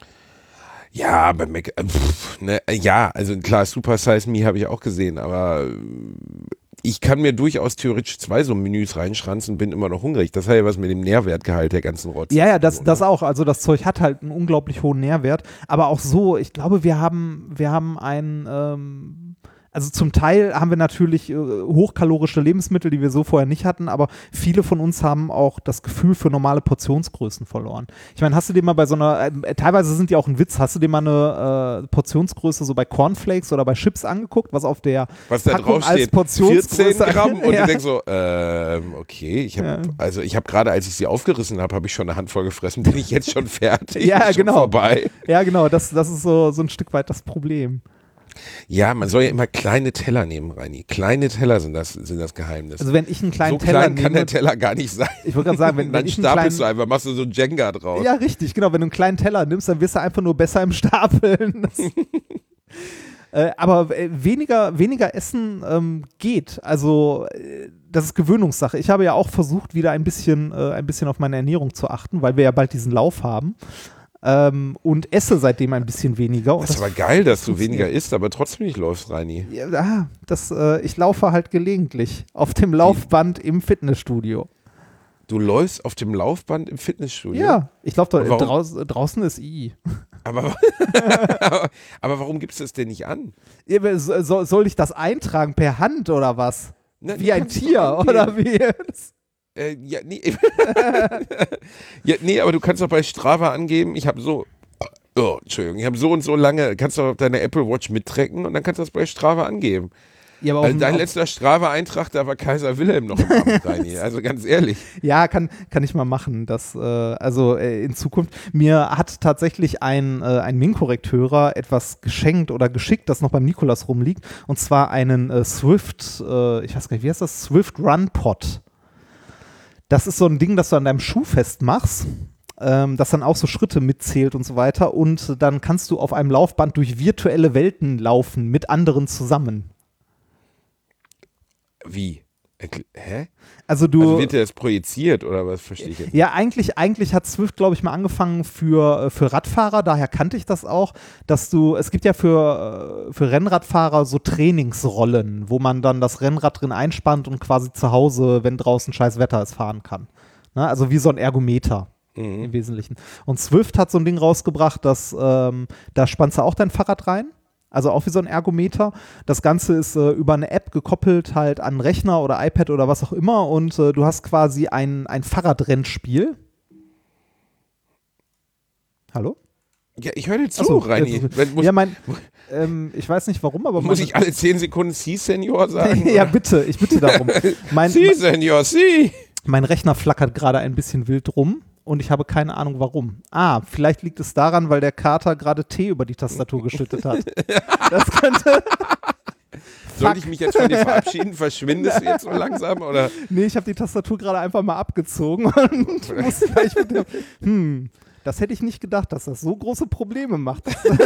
Ja, bei Mac, äh, pff, ne, ja, also klar, Super Size Me habe ich auch gesehen, aber ich kann mir durchaus theoretisch zwei so Menüs reinschranzen und bin immer noch hungrig. Das hat ja was mit dem Nährwertgehalt der ganzen Rotz. Ja, ja, das, das auch. Also das Zeug hat halt einen unglaublich hohen Nährwert. Aber auch so, ich glaube, wir haben, wir haben ein, ähm, also zum Teil haben wir natürlich äh, hochkalorische Lebensmittel, die wir so vorher nicht hatten, aber viele von uns haben auch das Gefühl für normale Portionsgrößen verloren. Ich meine, hast du dir mal bei so einer, äh, teilweise sind die auch ein Witz, hast du dir mal eine äh, Portionsgröße so bei Cornflakes oder bei Chips angeguckt, was auf der was da Packung drauf steht, als Portionsgröße vierzehn Gramm und ja. du denkst so, ähm, okay, ich habe, ja. also ich habe gerade, als ich sie aufgerissen habe, habe ich schon eine Handvoll gefressen, bin ich jetzt schon fertig, ja, schon genau. vorbei. Ja, genau, das, das ist so, so ein Stück weit das Problem. Ja, man soll ja immer kleine Teller nehmen, Reini. Kleine Teller sind das, sind das Geheimnis. Also wenn ich einen kleinen so Teller klein nehme, kann der Teller gar nicht sein. Ich wollte gerade sagen, wenn, dann wenn ich einen stapelst kleinen, du einfach, machst du so ein Jenga draus. Ja, richtig, genau. Wenn du einen kleinen Teller nimmst, dann wirst du einfach nur besser im Stapeln. Das, äh, aber äh, weniger, weniger Essen ähm, geht. Also äh, das ist Gewöhnungssache. Ich habe ja auch versucht, wieder ein bisschen, äh, ein bisschen auf meine Ernährung zu achten, weil wir ja bald diesen Lauf haben. Ähm, und esse seitdem ein bisschen weniger. Und das ist aber geil, dass du weniger isst, aber trotzdem nicht läufst, Reini. Ja, das, äh, ich laufe halt gelegentlich auf dem Laufband im Fitnessstudio. Du läufst auf dem Laufband im Fitnessstudio? Ja, ich glaube, draus, draußen ist I. Aber, aber warum gibst du es denn nicht an? So, soll ich das eintragen per Hand oder was? Na, wie ein Tier oder wie? Äh, ja, nee. ja, nee, aber du kannst doch bei Strava angeben, ich habe so, oh, Entschuldigung, ich habe so und so lange, kannst du auf deine Apple Watch mittracken und dann kannst du das bei Strava angeben. Ja, aber also dein letzter Strava-Eintrag, da war Kaiser Wilhelm noch im Amt, Reini. Also ganz ehrlich. Ja, kann, kann ich mal machen. Das, äh, also äh, in Zukunft. Mir hat tatsächlich ein, äh, ein Min-Korrektörer etwas geschenkt oder geschickt, das noch beim Nikolas rumliegt. Und zwar einen äh, Swift, äh, ich weiß gar nicht, wie heißt das? Swift Run Pod. Das ist so ein Ding, das du an deinem Schuh festmachst. Ähm, das dann auch so Schritte mitzählt und so weiter. Und dann kannst du auf einem Laufband durch virtuelle Welten laufen mit anderen zusammen. Wie? Hä? Also du. Also wird dir das projiziert oder was, verstehe ich jetzt? Ja, eigentlich, eigentlich hat Swift, glaube ich, mal angefangen für, für Radfahrer, daher kannte ich das auch, dass du, es gibt ja für, für Rennradfahrer so Trainingsrollen, wo man dann das Rennrad drin einspannt und quasi zu Hause, wenn draußen scheiß Wetter ist, fahren kann. Ne? Also wie so ein Ergometer. Mhm. Im Wesentlichen. Und Swift hat so ein Ding rausgebracht, dass ähm, da spannst du auch dein Fahrrad rein. Also auch wie so ein Ergometer. Das Ganze ist äh, über eine App gekoppelt halt an Rechner oder iPad oder was auch immer und äh, du hast quasi ein, ein Fahrradrennspiel. Hallo? Ja, ich höre dir zu, so, Reini. Also, ja, mein, ähm, ich weiß nicht warum, aber... Muss ich alle zehn Sekunden Si, Senior sagen? Ja, bitte, ich bitte darum. Mein, Si, Senior, Si. Mein Rechner flackert gerade ein bisschen wild rum. Und ich habe keine Ahnung, warum. Ah, vielleicht liegt es daran, weil der Kater gerade Tee über die Tastatur geschüttet hat. Das könnte... Soll ich mich jetzt von dir verabschieden? Verschwindest du jetzt so langsam? Oder? Nee, ich habe die Tastatur gerade einfach mal abgezogen und musste gleich mit dem... Hm, das hätte ich nicht gedacht, dass das so große Probleme macht.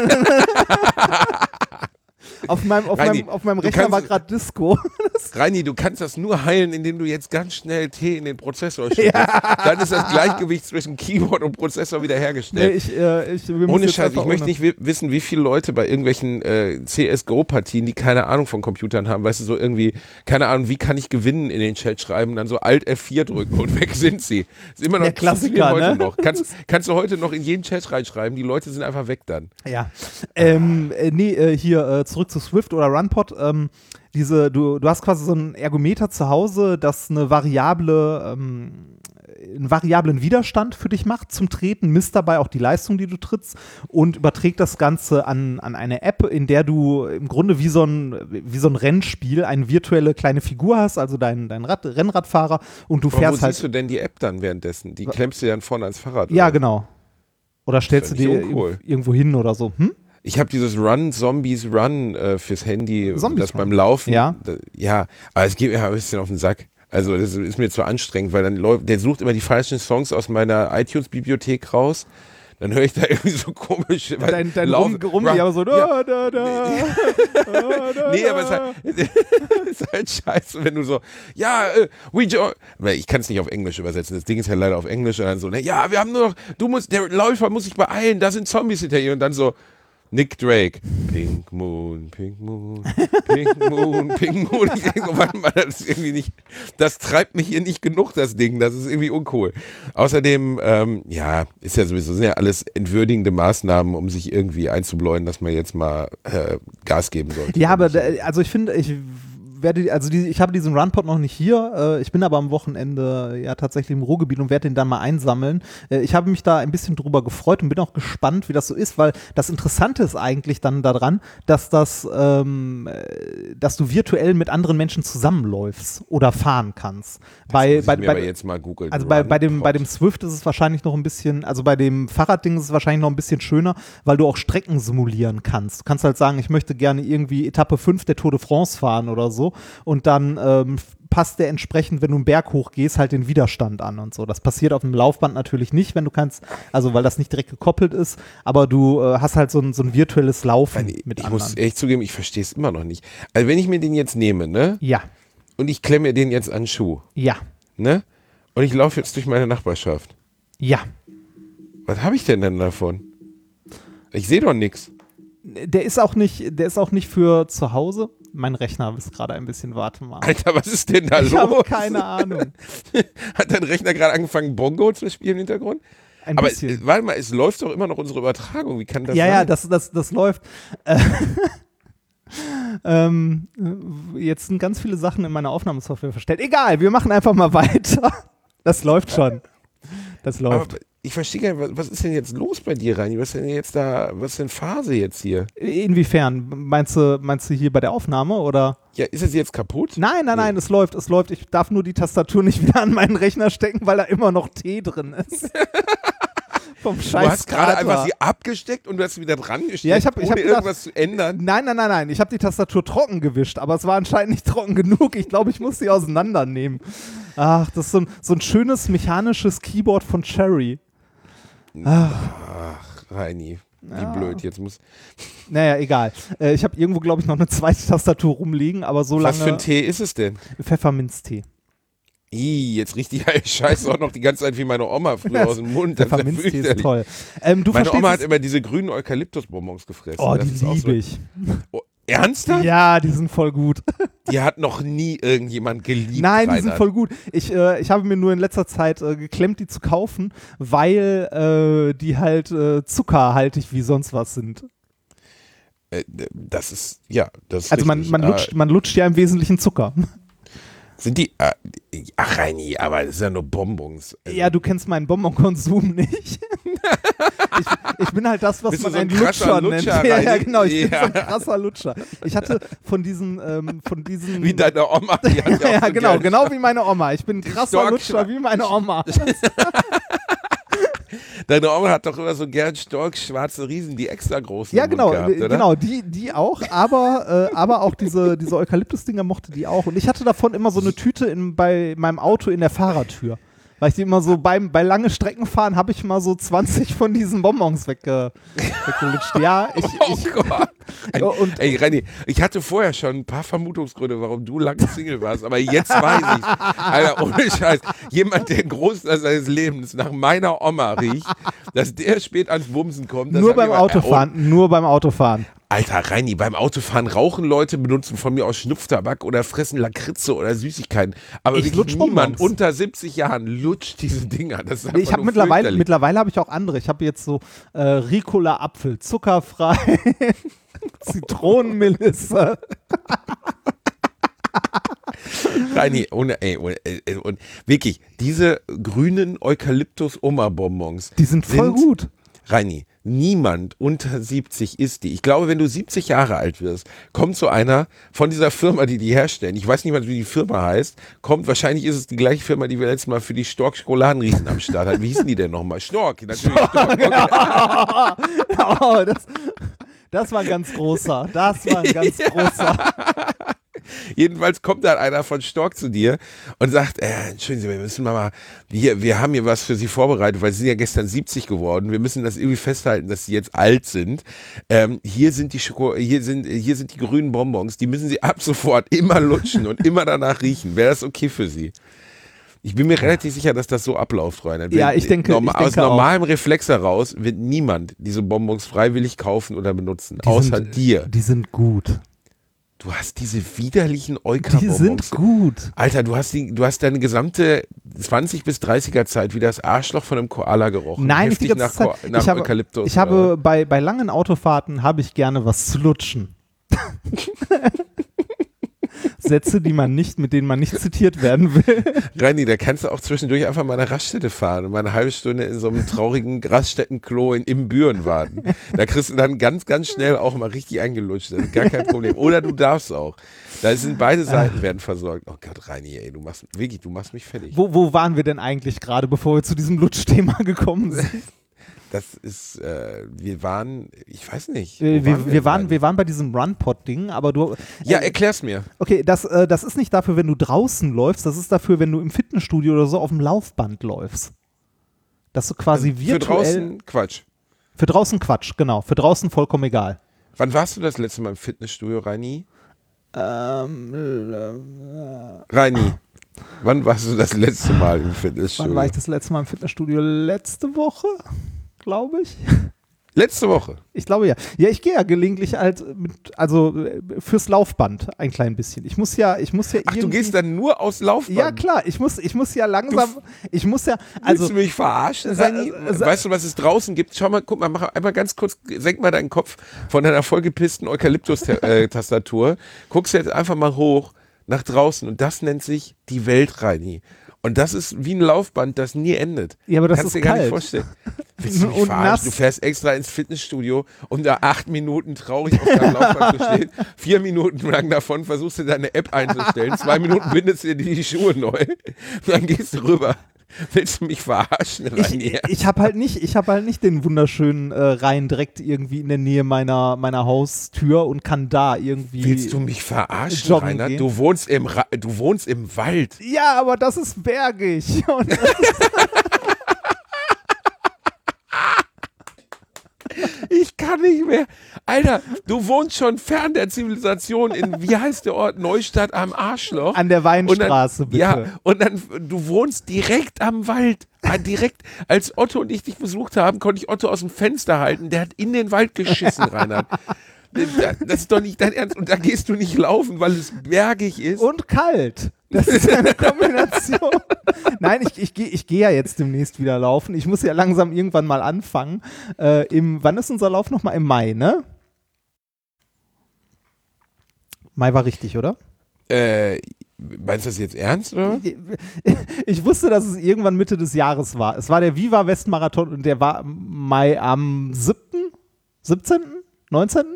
Auf meinem, auf Reini, meinem, auf meinem Rechner kannst, war gerade Disco. Reini, du kannst das nur heilen, indem du jetzt ganz schnell Tee in den Prozessor schüttest. Ja. Dann ist das Gleichgewicht zwischen Keyboard und Prozessor wiederhergestellt. Nee, ich, äh, ich, ohne Scheiß, ich möchte nicht wissen, wie viele Leute bei irgendwelchen äh, C S G O-Partien, die keine Ahnung von Computern haben, weißt du, so irgendwie, keine Ahnung, wie kann ich gewinnen, in den Chat schreiben, dann so Alt F vier drücken und weg sind sie. Ist immer noch der Klassiker, heute ne? noch. Kannst, kannst du heute noch in jeden Chat reinschreiben, die Leute sind einfach weg dann. Ja, ähm, äh, nee, äh, hier äh, zurück zu Swift oder Runpod, ähm, diese, du, du hast quasi so ein Ergometer zu Hause, das eine variable, ähm, einen variablen Widerstand für dich macht zum Treten, misst dabei auch die Leistung, die du trittst und überträgt das Ganze an, an eine App, in der du im Grunde wie so ein, wie so ein Rennspiel eine virtuelle kleine Figur hast, also dein, dein Rad, Rennradfahrer und du Aber fährst wo halt. Siehst du denn die App dann währenddessen? Die klemmst du dann vorne ans Fahrrad? Ja, oder? genau. Oder stellst du die uncool. irgendwo hin oder so. Hm? Ich habe dieses Run, Zombies Run äh, fürs Handy, Zombies das Run. beim Laufen, Ja. Da, ja, aber es geht mir ein bisschen auf den Sack. Also das ist mir zu anstrengend, weil dann läuft, der sucht immer die falschen Songs aus meiner iTunes-Bibliothek raus. Dann höre ich da irgendwie so komisch. Dein, dein Lauf, Rum, Rum, Run, aber so da, da, da, da, nee, aber es ist halt, ist halt scheiße, wenn du so, ja, uh, we join. Ich kann es nicht auf Englisch übersetzen, das Ding ist ja leider auf Englisch und dann so, ne, ja, wir haben nur noch, du musst, der Läufer muss sich beeilen, da sind Zombies hinter ihr und dann so, Nick Drake, Pink Moon, Pink Moon, Pink Moon, Pink Moon. Ich denke so, warte mal, das ist irgendwie nicht, das treibt mich hier nicht genug, das Ding, das ist irgendwie uncool. Außerdem, ähm, ja, ist ja sowieso, sind ja alles entwürdigende Maßnahmen, um sich irgendwie einzubläuen, dass man jetzt mal äh, Gas geben sollte. Ja, aber da, also ich finde, ich werde, also die, ich habe diesen Runpod noch nicht hier, äh, ich bin aber am Wochenende ja tatsächlich im Ruhrgebiet und werde den dann mal einsammeln. Äh, ich habe mich da ein bisschen drüber gefreut und bin auch gespannt, wie das so ist, weil das Interessante ist eigentlich dann daran, dass das, ähm, dass du virtuell mit anderen Menschen zusammenläufst oder fahren kannst. Das Bei, muss ich bei, mir bei, aber jetzt mal googeln. Also bei, bei, dem, bei dem Swift ist es wahrscheinlich noch ein bisschen, also bei dem Fahrradding ist es wahrscheinlich noch ein bisschen schöner, weil du auch Strecken simulieren kannst. Du kannst halt sagen, ich möchte gerne irgendwie Etappe fünf der Tour de France fahren oder so und dann ähm, passt der entsprechend, wenn du einen Berg hochgehst, halt den Widerstand an und so. Das passiert auf dem Laufband natürlich nicht, wenn du kannst, also weil das nicht direkt gekoppelt ist, aber du äh, hast halt so ein, so ein virtuelles Laufen ich, mit ich anderen. Ich muss echt zugeben, ich verstehe es immer noch nicht. Also wenn ich mir den jetzt nehme, ne? Ja. Und ich klemme mir den jetzt an den Schuh. Ja. Ne? Und ich laufe jetzt durch meine Nachbarschaft. Ja. Was habe ich denn denn davon? Ich sehe doch nichts. Der ist auch nicht, der ist auch nicht für zu Hause. Mein Rechner ist gerade ein bisschen, warte mal. Alter, was ist denn da ich los? Ich habe keine Ahnung. Hat dein Rechner gerade angefangen, Bongo zu spielen im Hintergrund? Ein Aber bisschen. warte mal, es läuft doch immer noch unsere Übertragung. Wie kann das ja, sein? Ja, ja, das, das, das läuft. Äh, ähm, jetzt sind ganz viele Sachen in meiner Aufnahmesoftware verstellt. Egal, wir machen einfach mal weiter. Das läuft schon. Das läuft. Aber ich verstehe gar nicht, was ist denn jetzt los bei dir, Reini? Was ist denn jetzt da, was ist denn Phase jetzt hier? Inwiefern? Meinst du, meinst du hier bei der Aufnahme oder? Ja, ist es jetzt kaputt? Nein, nein, nee. nein, es läuft, es läuft. Ich darf nur die Tastatur nicht wieder an meinen Rechner stecken, weil da immer noch Tee drin ist. Vom Scheiß. Du hast gerade einfach sie abgesteckt und du hast sie wieder dran gesteckt, ja, ich hab, ich ohne hab gedacht, irgendwas zu ändern. Nein, nein, nein, nein. Ich habe die Tastatur trocken gewischt, aber es war anscheinend nicht trocken genug. Ich glaube, ich muss sie auseinandernehmen. Ach, das ist so ein, so ein schönes mechanisches Keyboard von Cherry. Ach, Ach Reini, wie ja. blöd. Jetzt muss. Naja, egal. Äh, ich habe irgendwo, glaube ich, noch eine zweite Tastatur rumliegen, aber so lange. Was für ein Tee ist es denn? Pfefferminztee. Ih, jetzt richtig, ich scheiße auch noch die ganze Zeit wie meine Oma früher aus dem Mund. Pfefferminztee ist toll. Ähm, du meine Oma hat es? immer diese grünen Eukalyptusbonbons gefressen. Oh, das die ist auch liebe so. ich. Oh, ernsthaft? Ja, die sind voll gut. Die hat noch nie irgendjemand geliebt. Nein, die Reinhard. sind voll gut. Ich, äh, ich habe mir nur in letzter Zeit äh, geklemmt, die zu kaufen, weil äh, die halt äh, zuckerhaltig wie sonst was sind. Äh, das ist, ja, das ist Also man, richtig. man, lutscht, äh, man lutscht ja im Wesentlichen Zucker. Sind die, äh, ach Reini, aber das ist ja nur Bonbons. Also, Ja, du kennst meinen Bonbonkonsum nicht. ich, ich bin halt das, was Bist man du so ein einen Lutscher, krasser nennt. Lutscher, ja, ja, Reini? genau, ich bin Ja. so ein krasser Lutscher. Ich hatte von diesen, ähm, von diesen Wie deine Oma. Die hat ja, auch so genau, gern- genau wie meine Oma. Ich bin ein krasser Stork- Lutscher wie meine Oma. Deine Oma hat doch immer so gern storkschwarze Riesen, die extra großen Ja, im Mund genau, gehabt, oder? genau, die, die auch, aber, äh, aber auch diese, diese Eukalyptus-Dinger mochte die auch. Und ich hatte davon immer so eine Tüte in, bei meinem Auto in der Fahrertür. Weil ich die immer so beim, bei lange Strecken fahren, habe ich mal so zwanzig von diesen Bonbons wegge, weggelutscht. Ja, ich, Oh ich, Gott. Ein, und, ey, Reini, ich hatte vorher schon ein paar Vermutungsgründe, warum du lange Single warst, aber jetzt weiß ich. Alter, ohne Scheiß. Jemand, der einen Großteil seines Lebens nach meiner Oma riecht, dass der spät ans Bumsen kommt. Das nur hat beim jemand- Autofahren, nur beim Autofahren. Alter, Reini, beim Autofahren rauchen Leute, benutzen von mir aus Schnupftabak oder fressen Lakritze oder Süßigkeiten. Aber Ich wirklich lutsch niemand Bonbons. unter siebzig Jahren lutscht diese Dinger. Das ist einfach Ich habe nur mittlerweile, fürchterlich. mittlerweile habe ich auch andere. Ich habe jetzt so äh, Ricola Apfel, zuckerfrei, Zitronenmelisse. Reini, ohne, ey, ohne, ey, und wirklich, diese grünen Eukalyptus-Oma-Bonbons. Die sind voll gut. Reini, niemand unter siebzig isst die. Ich glaube, wenn du siebzig Jahre alt wirst, kommt so einer von dieser Firma, die die herstellen. Ich weiß nicht mal, wie die Firma heißt. Kommt, wahrscheinlich ist es die gleiche Firma, die wir letztes Mal für die Stork-Schokoladenriesen am Start hatten. Wie hießen die denn nochmal? Stork, natürlich. Stork. Okay. Oh, das, das war ein ganz großer. Das war ein ganz großer. Jedenfalls kommt dann einer von Stork zu dir und sagt, äh, entschuldigen Sie, wir müssen mal, wir, wir haben hier was für Sie vorbereitet, weil Sie sind ja gestern siebzig geworden. Wir müssen das irgendwie festhalten, dass Sie jetzt alt sind. Ähm, hier sind die Schoko, hier sind, hier sind die grünen Bonbons. Die müssen Sie ab sofort immer lutschen und immer danach riechen. Wäre das okay für Sie? Ich bin mir relativ sicher, dass das so abläuft, Reinhard. Ja, ich denke, norma- ich denke aus normalem Reflex heraus wird niemand diese Bonbons freiwillig kaufen oder benutzen, Die außer sind, dir. Die sind gut. Du hast diese widerlichen Die Euka-Bonbons. sind gut. Alter, du hast, die, du hast deine gesamte zwanzig bis dreißiger Zeit wie das Arschloch von einem Koala gerochen. Nein, nicht die Heftig ganze nach, Zeit. Ko- nach ich habe, Eukalyptus. ich habe bei, bei langen Autofahrten habe ich gerne was zu lutschen. Sätze, die man nicht, mit denen man nicht zitiert werden will. Reini, da kannst du auch zwischendurch einfach mal eine Raststätte fahren und mal eine halbe Stunde in so einem traurigen Raststättenklo in Imbüren warten. Da kriegst du dann ganz, ganz schnell auch mal richtig eingelutscht. Das ist gar kein Problem. Oder du darfst auch. Da sind beide Seiten werden versorgt. Oh Gott, Reini, ey, du machst wirklich, du machst mich fertig. Wo, wo waren wir denn eigentlich gerade, bevor wir zu diesem Lutschthema gekommen sind? Das ist, äh, wir waren, ich weiß nicht. Äh, wo wir, wir, denn waren, gerade? wir waren bei diesem Run-Pod-Ding, aber du. Ja, äh, erklär's mir. Okay, das, äh, das ist nicht dafür, wenn du draußen läufst, das ist dafür, wenn du im Fitnessstudio oder so auf dem Laufband läufst. Dass du quasi Für virtuell. draußen Quatsch. Für draußen Quatsch, genau. Für draußen vollkommen egal. Wann warst du das letzte Mal im Fitnessstudio, Reini? Ähm, Reini, wann warst du das letzte Mal im Fitnessstudio? wann war ich das letzte Mal im Fitnessstudio? Letzte Woche, glaube ich. Letzte Woche. Ich glaube ja. Ja, ich gehe ja gelegentlich halt mit, also fürs Laufband ein klein bisschen. Ich muss ja, ich muss ja Ach, du gehst dann nur aus Laufband? Ja, klar. Ich muss, ich muss ja langsam, du, ich muss ja, also. Willst du mich verarschen? Sani? Weißt du, was es draußen gibt? Schau mal, guck mal, mach einmal ganz kurz, senk mal deinen Kopf von deiner vollgepissten Eukalyptus-Tastatur. Guckst jetzt einfach mal hoch nach draußen und das nennt sich die Welt, Reini. Und das ist wie ein Laufband, das nie endet. Ja, aber das Kannst ist dir gar kalt. nicht vorstellen. Willst du mich verarschen? Du fährst extra ins Fitnessstudio, um da acht Minuten traurig auf deinem Laufband zu stehen. Vier Minuten lang davon versuchst du deine App einzustellen. Zwei Minuten bindest du dir die Schuhe neu. Und dann gehst du rüber. Willst du mich verarschen? Ich, ich habe halt nicht, ich habe halt nicht den wunderschönen äh, Rhein direkt irgendwie in der Nähe meiner, meiner Haustür und kann da irgendwie. Willst du mich verarschen, Rainer? Du wohnst im Ra- du wohnst im Wald. Ja, aber das ist bergig. Und das Ich kann nicht mehr. Alter, du wohnst schon fern der Zivilisation in, wie heißt der Ort? Neustadt am Arschloch. An der Weinstraße, und dann, bitte. Ja, und dann, du wohnst direkt am Wald. Direkt, als Otto und ich dich besucht haben, konnte ich Otto aus dem Fenster halten. Der hat in den Wald geschissen, Reinhard. Das ist doch nicht dein Ernst. Und da gehst du nicht laufen, weil es bergig ist. Und kalt. Das ist eine Kombination. Nein, ich, ich gehe ich geh ja jetzt demnächst wieder laufen. Ich muss ja langsam irgendwann mal anfangen. Äh, im, wann ist unser Lauf nochmal? Im Mai, ne? Mai war richtig, oder? Äh, meinst du das jetzt ernst, oder? Ich wusste, dass es irgendwann Mitte des Jahres war. Es war der Viva West-Marathon und der war Mai am siebten? siebzehnten? neunzehnten?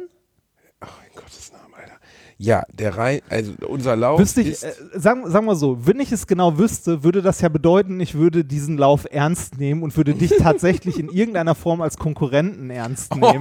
Ja, der Rhein, also unser Lauf wüsste ich, ist... Äh, sagen, sagen wir so, wenn ich es genau wüsste, würde das ja bedeuten, ich würde diesen Lauf ernst nehmen und würde dich tatsächlich in irgendeiner Form als Konkurrenten ernst nehmen.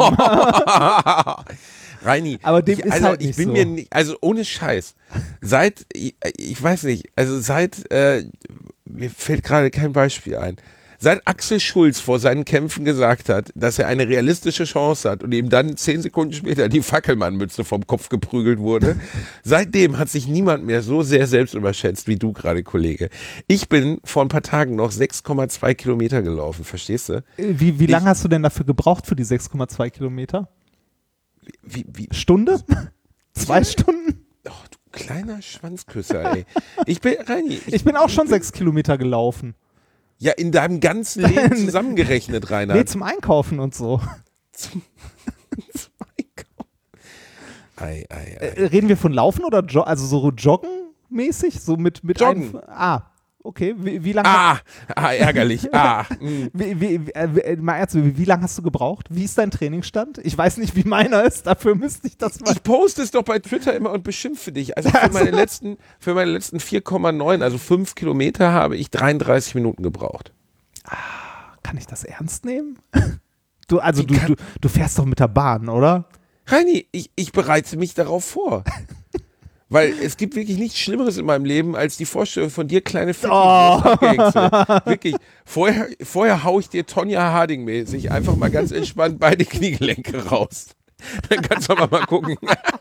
Reini, aber dem ich, ist also halt nicht ich bin so. mir nicht, also ohne Scheiß, seit, ich, ich weiß nicht, also seit, äh, mir fällt gerade kein Beispiel ein, seit Axel Schulz vor seinen Kämpfen gesagt hat, dass er eine realistische Chance hat und ihm dann zehn Sekunden später die Fackelmannmütze vom Kopf geprügelt wurde, seitdem hat sich niemand mehr so sehr selbst überschätzt wie du gerade, Kollege. Ich bin vor ein paar Tagen noch sechs Komma zwei Kilometer gelaufen, verstehst du? Wie, wie lange hast du denn dafür gebraucht für die sechs Komma zwei Kilometer? Wie, wie? Stunde? Zwei Stunden? Oh, du kleiner Schwanzküsser, ey. Ich bin, Reini, ich, ich bin auch schon sechs Kilometer gelaufen. Ja, in deinem ganzen Leben zusammengerechnet, Rainer. Nee, zum Einkaufen und so. Zum, zum Einkaufen. Ei, ei, ei. Äh, reden wir von Laufen oder jo- also so Joggen-mäßig? So mit, mit Joggen. Ein, ah, okay. Wie, wie lange? Ah, ah, ärgerlich. ah. Wie, wie, wie, äh, mal ernst, wie, wie lange hast du gebraucht? Wie ist dein Trainingsstand? Ich weiß nicht, wie meiner ist. Dafür müsste ich das mal. Ich poste es doch bei Twitter immer und beschimpfe dich. Also für meine letzten, für meine letzten vier Komma neun, also fünf Kilometer, habe ich dreiunddreißig Minuten gebraucht. Ah, kann ich das ernst nehmen? Du, also du, du, du fährst doch mit der Bahn, oder? Reini, ich, ich bereite mich darauf vor. Weil es gibt wirklich nichts Schlimmeres in meinem Leben, als die Vorstellung von dir, kleine Fette, oh. Wirklich. Vorher, vorher hau ich dir Tonja Harding-mäßig einfach mal ganz entspannt beide Kniegelenke raus. Dann kannst du aber mal gucken.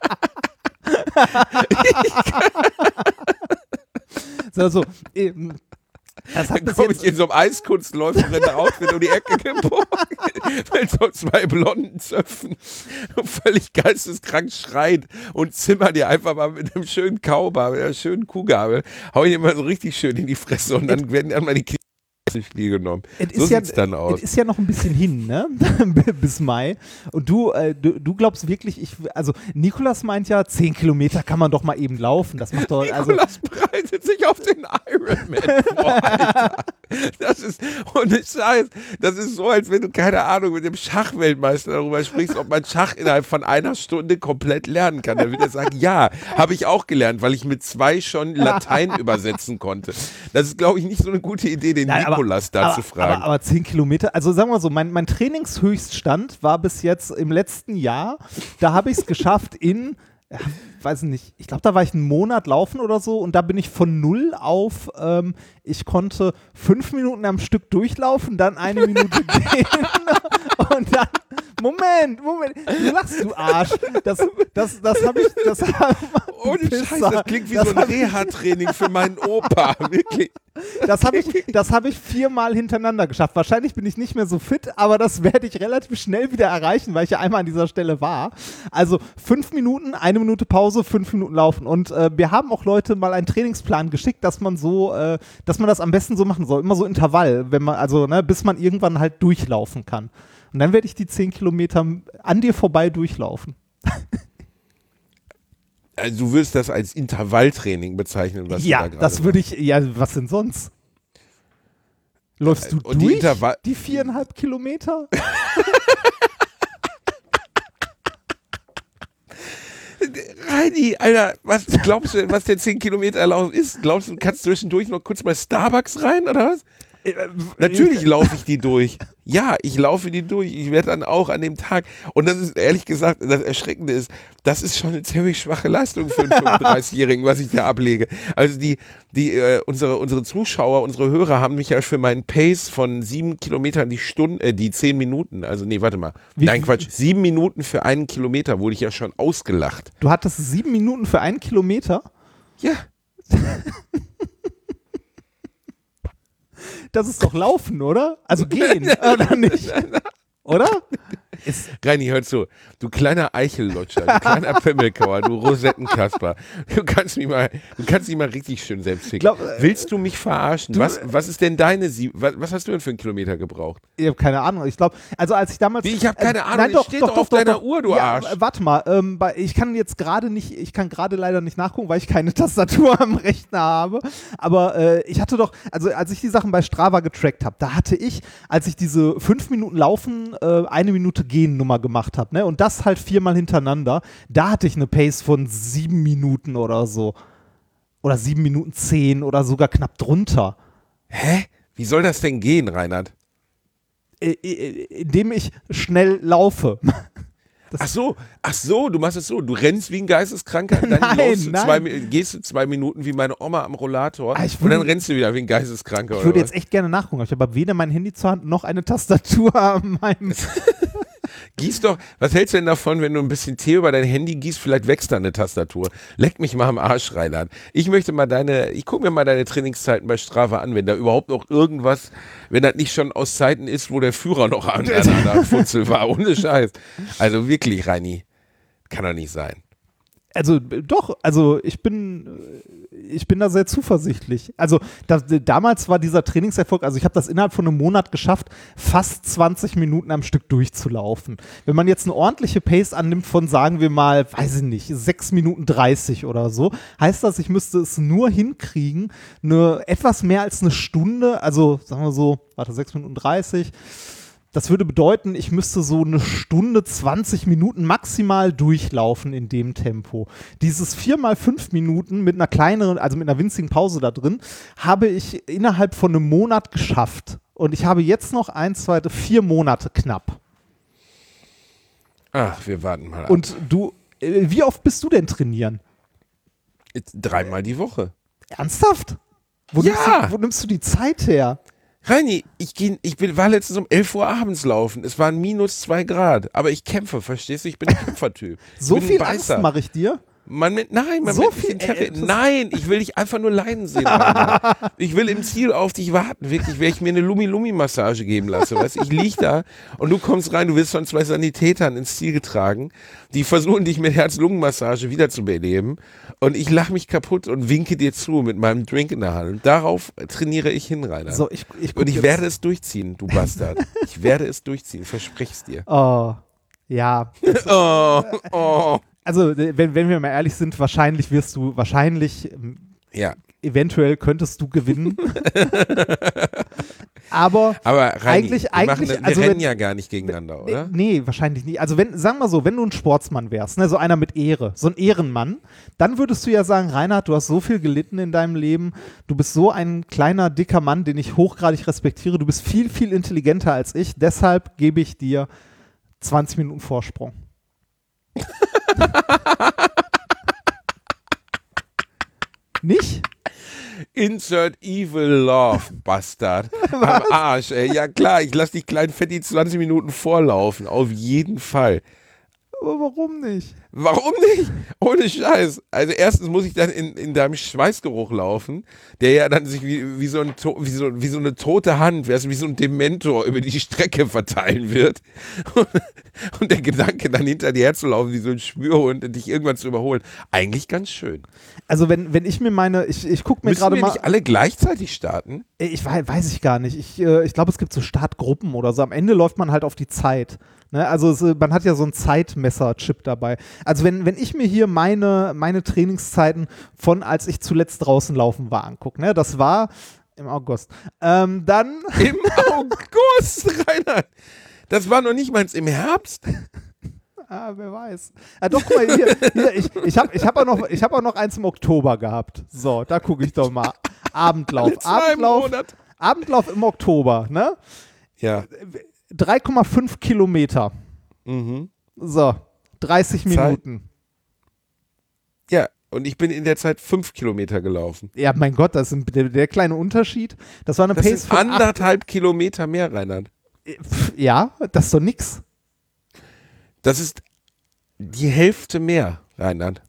so, so, eben. Das hat dann komme ich in so einem Eiskunstläuferin-Outfit um die Ecke gebogen, mit so zwei blonden Zöpfen und völlig geisteskrank schreit und zimmer dir einfach mal mit einem schönen Kaubar, mit einer schönen Kuhgabel, hau ich dir mal so richtig schön in die Fresse und dann werden dann mal die Knie genommen. Es so ja, sieht's dann aus. Es ist ja noch ein bisschen hin, ne? Bis Mai. Und du, äh, du, du glaubst wirklich, ich, also Nikolas meint ja, zehn Kilometer kann man doch mal eben laufen. Das macht doch, also Nikolas bereitet sich auf den Ironman vor, Alter. Das ist, ohne Scheiß, das ist so, als wenn du, keine Ahnung, mit dem Schachweltmeister darüber sprichst, ob man Schach innerhalb von einer Stunde komplett lernen kann. Dann wird er sagen, ja, habe ich auch gelernt, weil ich mit zwei schon Latein übersetzen konnte. Das ist, glaube ich, nicht so eine gute Idee, den Nein, Nikolas aber, da aber, zu fragen. Aber, aber zehn Kilometer, also sagen wir so, mein, mein Trainingshöchststand war bis jetzt im letzten Jahr, da habe ich es geschafft in, ja, weiß nicht, ich glaube, da war ich einen Monat laufen oder so und da bin ich von null auf, ähm, ich konnte fünf Minuten am Stück durchlaufen, dann eine Minute gehen und dann Moment, Moment. Du lachst, du Arsch. Das, das, das habe ich. Das hab, Ohne Scheiß, das klingt wie das so ein Reha-Training für meinen Opa. Wirklich. Das habe ich, das hab ich viermal hintereinander geschafft. Wahrscheinlich bin ich nicht mehr so fit, aber das werde ich relativ schnell wieder erreichen, weil ich ja einmal an dieser Stelle war. Also fünf Minuten, eine Minute Pause, fünf Minuten laufen. Und äh, wir haben auch Leute mal einen Trainingsplan geschickt, dass man so, äh, dass man das am besten so machen soll. Immer so Intervall, wenn man, also ne, bis man irgendwann halt durchlaufen kann. Und dann werde ich die zehn Kilometer an dir vorbei durchlaufen. Also du würdest das als Intervalltraining bezeichnen, was ja, du da gerade das würde ich, ja, was denn sonst? Läufst du Und durch die, Intervall- die viereinhalb Kilometer? Reini, Alter, was glaubst du, was der zehn Kilometer Lauf ist? Glaubst du, du kannst zwischendurch noch kurz bei Starbucks rein, oder was? Natürlich laufe ich die durch. Ja, ich laufe die durch. Ich werde dann auch an dem Tag, und das ist ehrlich gesagt, das Erschreckende ist, das ist schon eine ziemlich schwache Leistung für einen fünfunddreißigjährigen, was ich da ablege. Also die, die, äh, unsere, unsere Zuschauer, unsere Hörer haben mich ja für meinen Pace von sieben Kilometern die Stunde, äh, die zehn Minuten, also nee, warte mal. Wie, Nein, Quatsch, sieben Minuten für einen Kilometer wurde ich ja schon ausgelacht. Du hattest sieben Minuten für einen Kilometer? Ja. Das ist doch Laufen, oder? Also gehen, oder nicht? Oder? Ist Reini, hör zu. Du kleiner Eichellutscher, du kleiner Pimmelkauer, du Rosettenkasper. Du kannst mich mal, du kannst dich mal richtig schön selbst ficken. Glaub, äh, Willst du mich verarschen? du, was, was ist denn deine Sie was, was hast du denn für einen Kilometer gebraucht? Ich habe keine Ahnung. Ich glaube, also als ich damals. Wie, ich habe keine äh, Ahnung. Nein, doch, steht doch, doch doch, auf doch, deiner doch. Uhr, du ja, Arsch. äh, Warte mal, ähm, bei, ich kann jetzt gerade nicht, ich kann gerade leider nicht nachgucken, weil ich keine Tastatur am Rechner habe. Aber äh, ich hatte doch, also als ich die Sachen bei Strava getrackt habe, da hatte ich, als ich diese fünf Minuten Laufen, äh, eine Minute Gehen Nummer gemacht habe, ne, und das halt viermal hintereinander, da hatte ich eine Pace von sieben Minuten oder so. Oder sieben Minuten zehn oder sogar knapp drunter. Hä? Wie soll das denn gehen, Reinhard? Äh, äh, indem ich schnell laufe. Ach so, ach so, du machst es so, du rennst wie ein Geisteskranker, dann Nein, läufst du nein. zwei, gehst du zwei Minuten wie meine Oma am Rollator Ah, ich und dann würde- rennst du wieder wie ein Geisteskranker. Ich oder würde was? jetzt echt gerne nachgucken, aber ich habe weder mein Handy zur Hand noch eine Tastatur an meinem. Gieß doch, was hältst du denn davon, wenn du ein bisschen Tee über dein Handy gießt, vielleicht wächst da eine Tastatur. Leck mich mal am Arsch, Reinhard. Ich möchte mal deine, ich gucke mir mal deine Trainingszeiten bei Strava an, wenn da überhaupt noch irgendwas, wenn das nicht schon aus Zeiten ist, wo der Führer noch an einer Futzel war, ohne Scheiß. Also wirklich, Reini, kann doch nicht sein. Also äh, doch, also ich bin, äh, ich bin da sehr zuversichtlich. Also da, damals war dieser Trainingserfolg, also ich habe das innerhalb von einem Monat geschafft, fast zwanzig Minuten am Stück durchzulaufen. Wenn man jetzt eine ordentliche Pace annimmt von, sagen wir mal, weiß ich nicht, sechs Minuten dreißig oder so, heißt das, ich müsste es nur hinkriegen, eine, etwas mehr als eine Stunde, also sagen wir so, warte, sechs Minuten dreißig, das würde bedeuten, ich müsste so eine Stunde, zwanzig Minuten maximal durchlaufen in dem Tempo. Dieses vier mal fünf Minuten mit einer kleineren, also mit einer winzigen Pause da drin, habe ich innerhalb von einem Monat geschafft. Und ich habe jetzt noch ein, zwei, vier Monate knapp. Ach, wir warten mal ab. Und du, äh, wie oft bist du denn trainieren? Jetzt dreimal die Woche. Ernsthaft? Wo, Ja. nimmst du, wo nimmst du die Zeit her? Reini, ich, geh, ich bin, war letztens um elf Uhr abends laufen. Es waren minus zwei Grad. Aber ich kämpfe, verstehst du? Ich bin ein Kämpfertyp. Ich So bin ein viel Beißer. Angst mache ich dir? Man mit, nein, man So mit viel Interesse- Ältestes. Nein, ich will dich einfach nur leiden sehen. Alter. Ich will im Ziel auf dich warten, wirklich, wenn ich mir eine Lumi-Lumi-Massage geben lasse. Weißt? Ich lieg da und du kommst rein, du wirst von zwei Sanitätern ins Ziel getragen, die versuchen dich mit Herz-Lungen-Massage wiederzubeleben und ich lache mich kaputt und winke dir zu mit meinem Drink in der Hand. Und darauf trainiere ich hin, Rainer. So, ich, ich guck und ich jetzt- werde es durchziehen, du Bastard. Ich werde es durchziehen, versprich es dir. Oh, ja. Oh, oh. Also, äh, wenn, wenn wir mal ehrlich sind, wahrscheinlich wirst du, wahrscheinlich, ähm, Ja. eventuell könntest du gewinnen. Aber, Aber Reini, Eigentlich- wir, eigentlich- machen, wir also rennen wenn- ja gar nicht gegeneinander, oder? nee, wahrscheinlich nicht. Also, wenn, sagen wir so, wenn du ein Sportsmann wärst, ne, so einer mit Ehre, so ein Ehrenmann, dann würdest du ja sagen, Reinhard, du hast so viel gelitten in deinem Leben, du bist so ein kleiner, dicker Mann, den ich hochgradig respektiere, du bist viel, viel intelligenter als ich, deshalb gebe ich dir zwanzig Minuten Vorsprung. Nicht? Insert Evil Love, Bastard. Am Arsch, ey. Ja klar, ich lasse dich kleinen Fetti zwanzig Minuten vorlaufen. Auf jeden Fall. Aber warum nicht? Warum nicht? Ohne Scheiß. Also erstens muss ich dann in, in deinem Schweißgeruch laufen, der ja dann sich wie, wie, so, ein, wie, so, wie so eine tote Hand, wie so ein Dementor über die Strecke verteilen wird. Und, und der Gedanke, dann hinter dir herzulaufen, wie so ein Spürhund und dich irgendwann zu überholen. Eigentlich ganz schön. Also wenn, wenn ich mir meine, ich, ich gucke mir gerade mal... Müssen wir nicht alle gleichzeitig starten? Ich weiß, weiß ich gar nicht. Ich, äh, ich glaube, es gibt so Startgruppen oder so. Am Ende läuft man halt auf die Zeit. Ne? Also es, man hat ja so einen Zeitmesser-Chip dabei. Also wenn, wenn ich mir hier meine, meine Trainingszeiten von als ich zuletzt draußen laufen war angucke, ne? Das war im August. Ähm, dann... Im August, Reinhard! Das war noch nicht mal im Herbst. Ah, wer weiß. Ah, doch, guck mal, hier, hier, ich, ich habe ich hab auch, noch, ich hab auch noch eins im Oktober gehabt. So, da gucke ich doch mal. Abendlauf. Abendlauf, Abendlauf im Oktober, ne? Ja. drei Komma fünf Kilometer. Mhm. So, dreißig Minuten. Ja, und ich bin in der Zeit fünf Kilometer gelaufen. Ja, mein Gott, das ist der, der kleine Unterschied. Das war eine das Pace sind von anderthalb Kilometer mehr, Reinhard. Ja, das ist doch nix. Das ist die Hälfte mehr, Reinhard.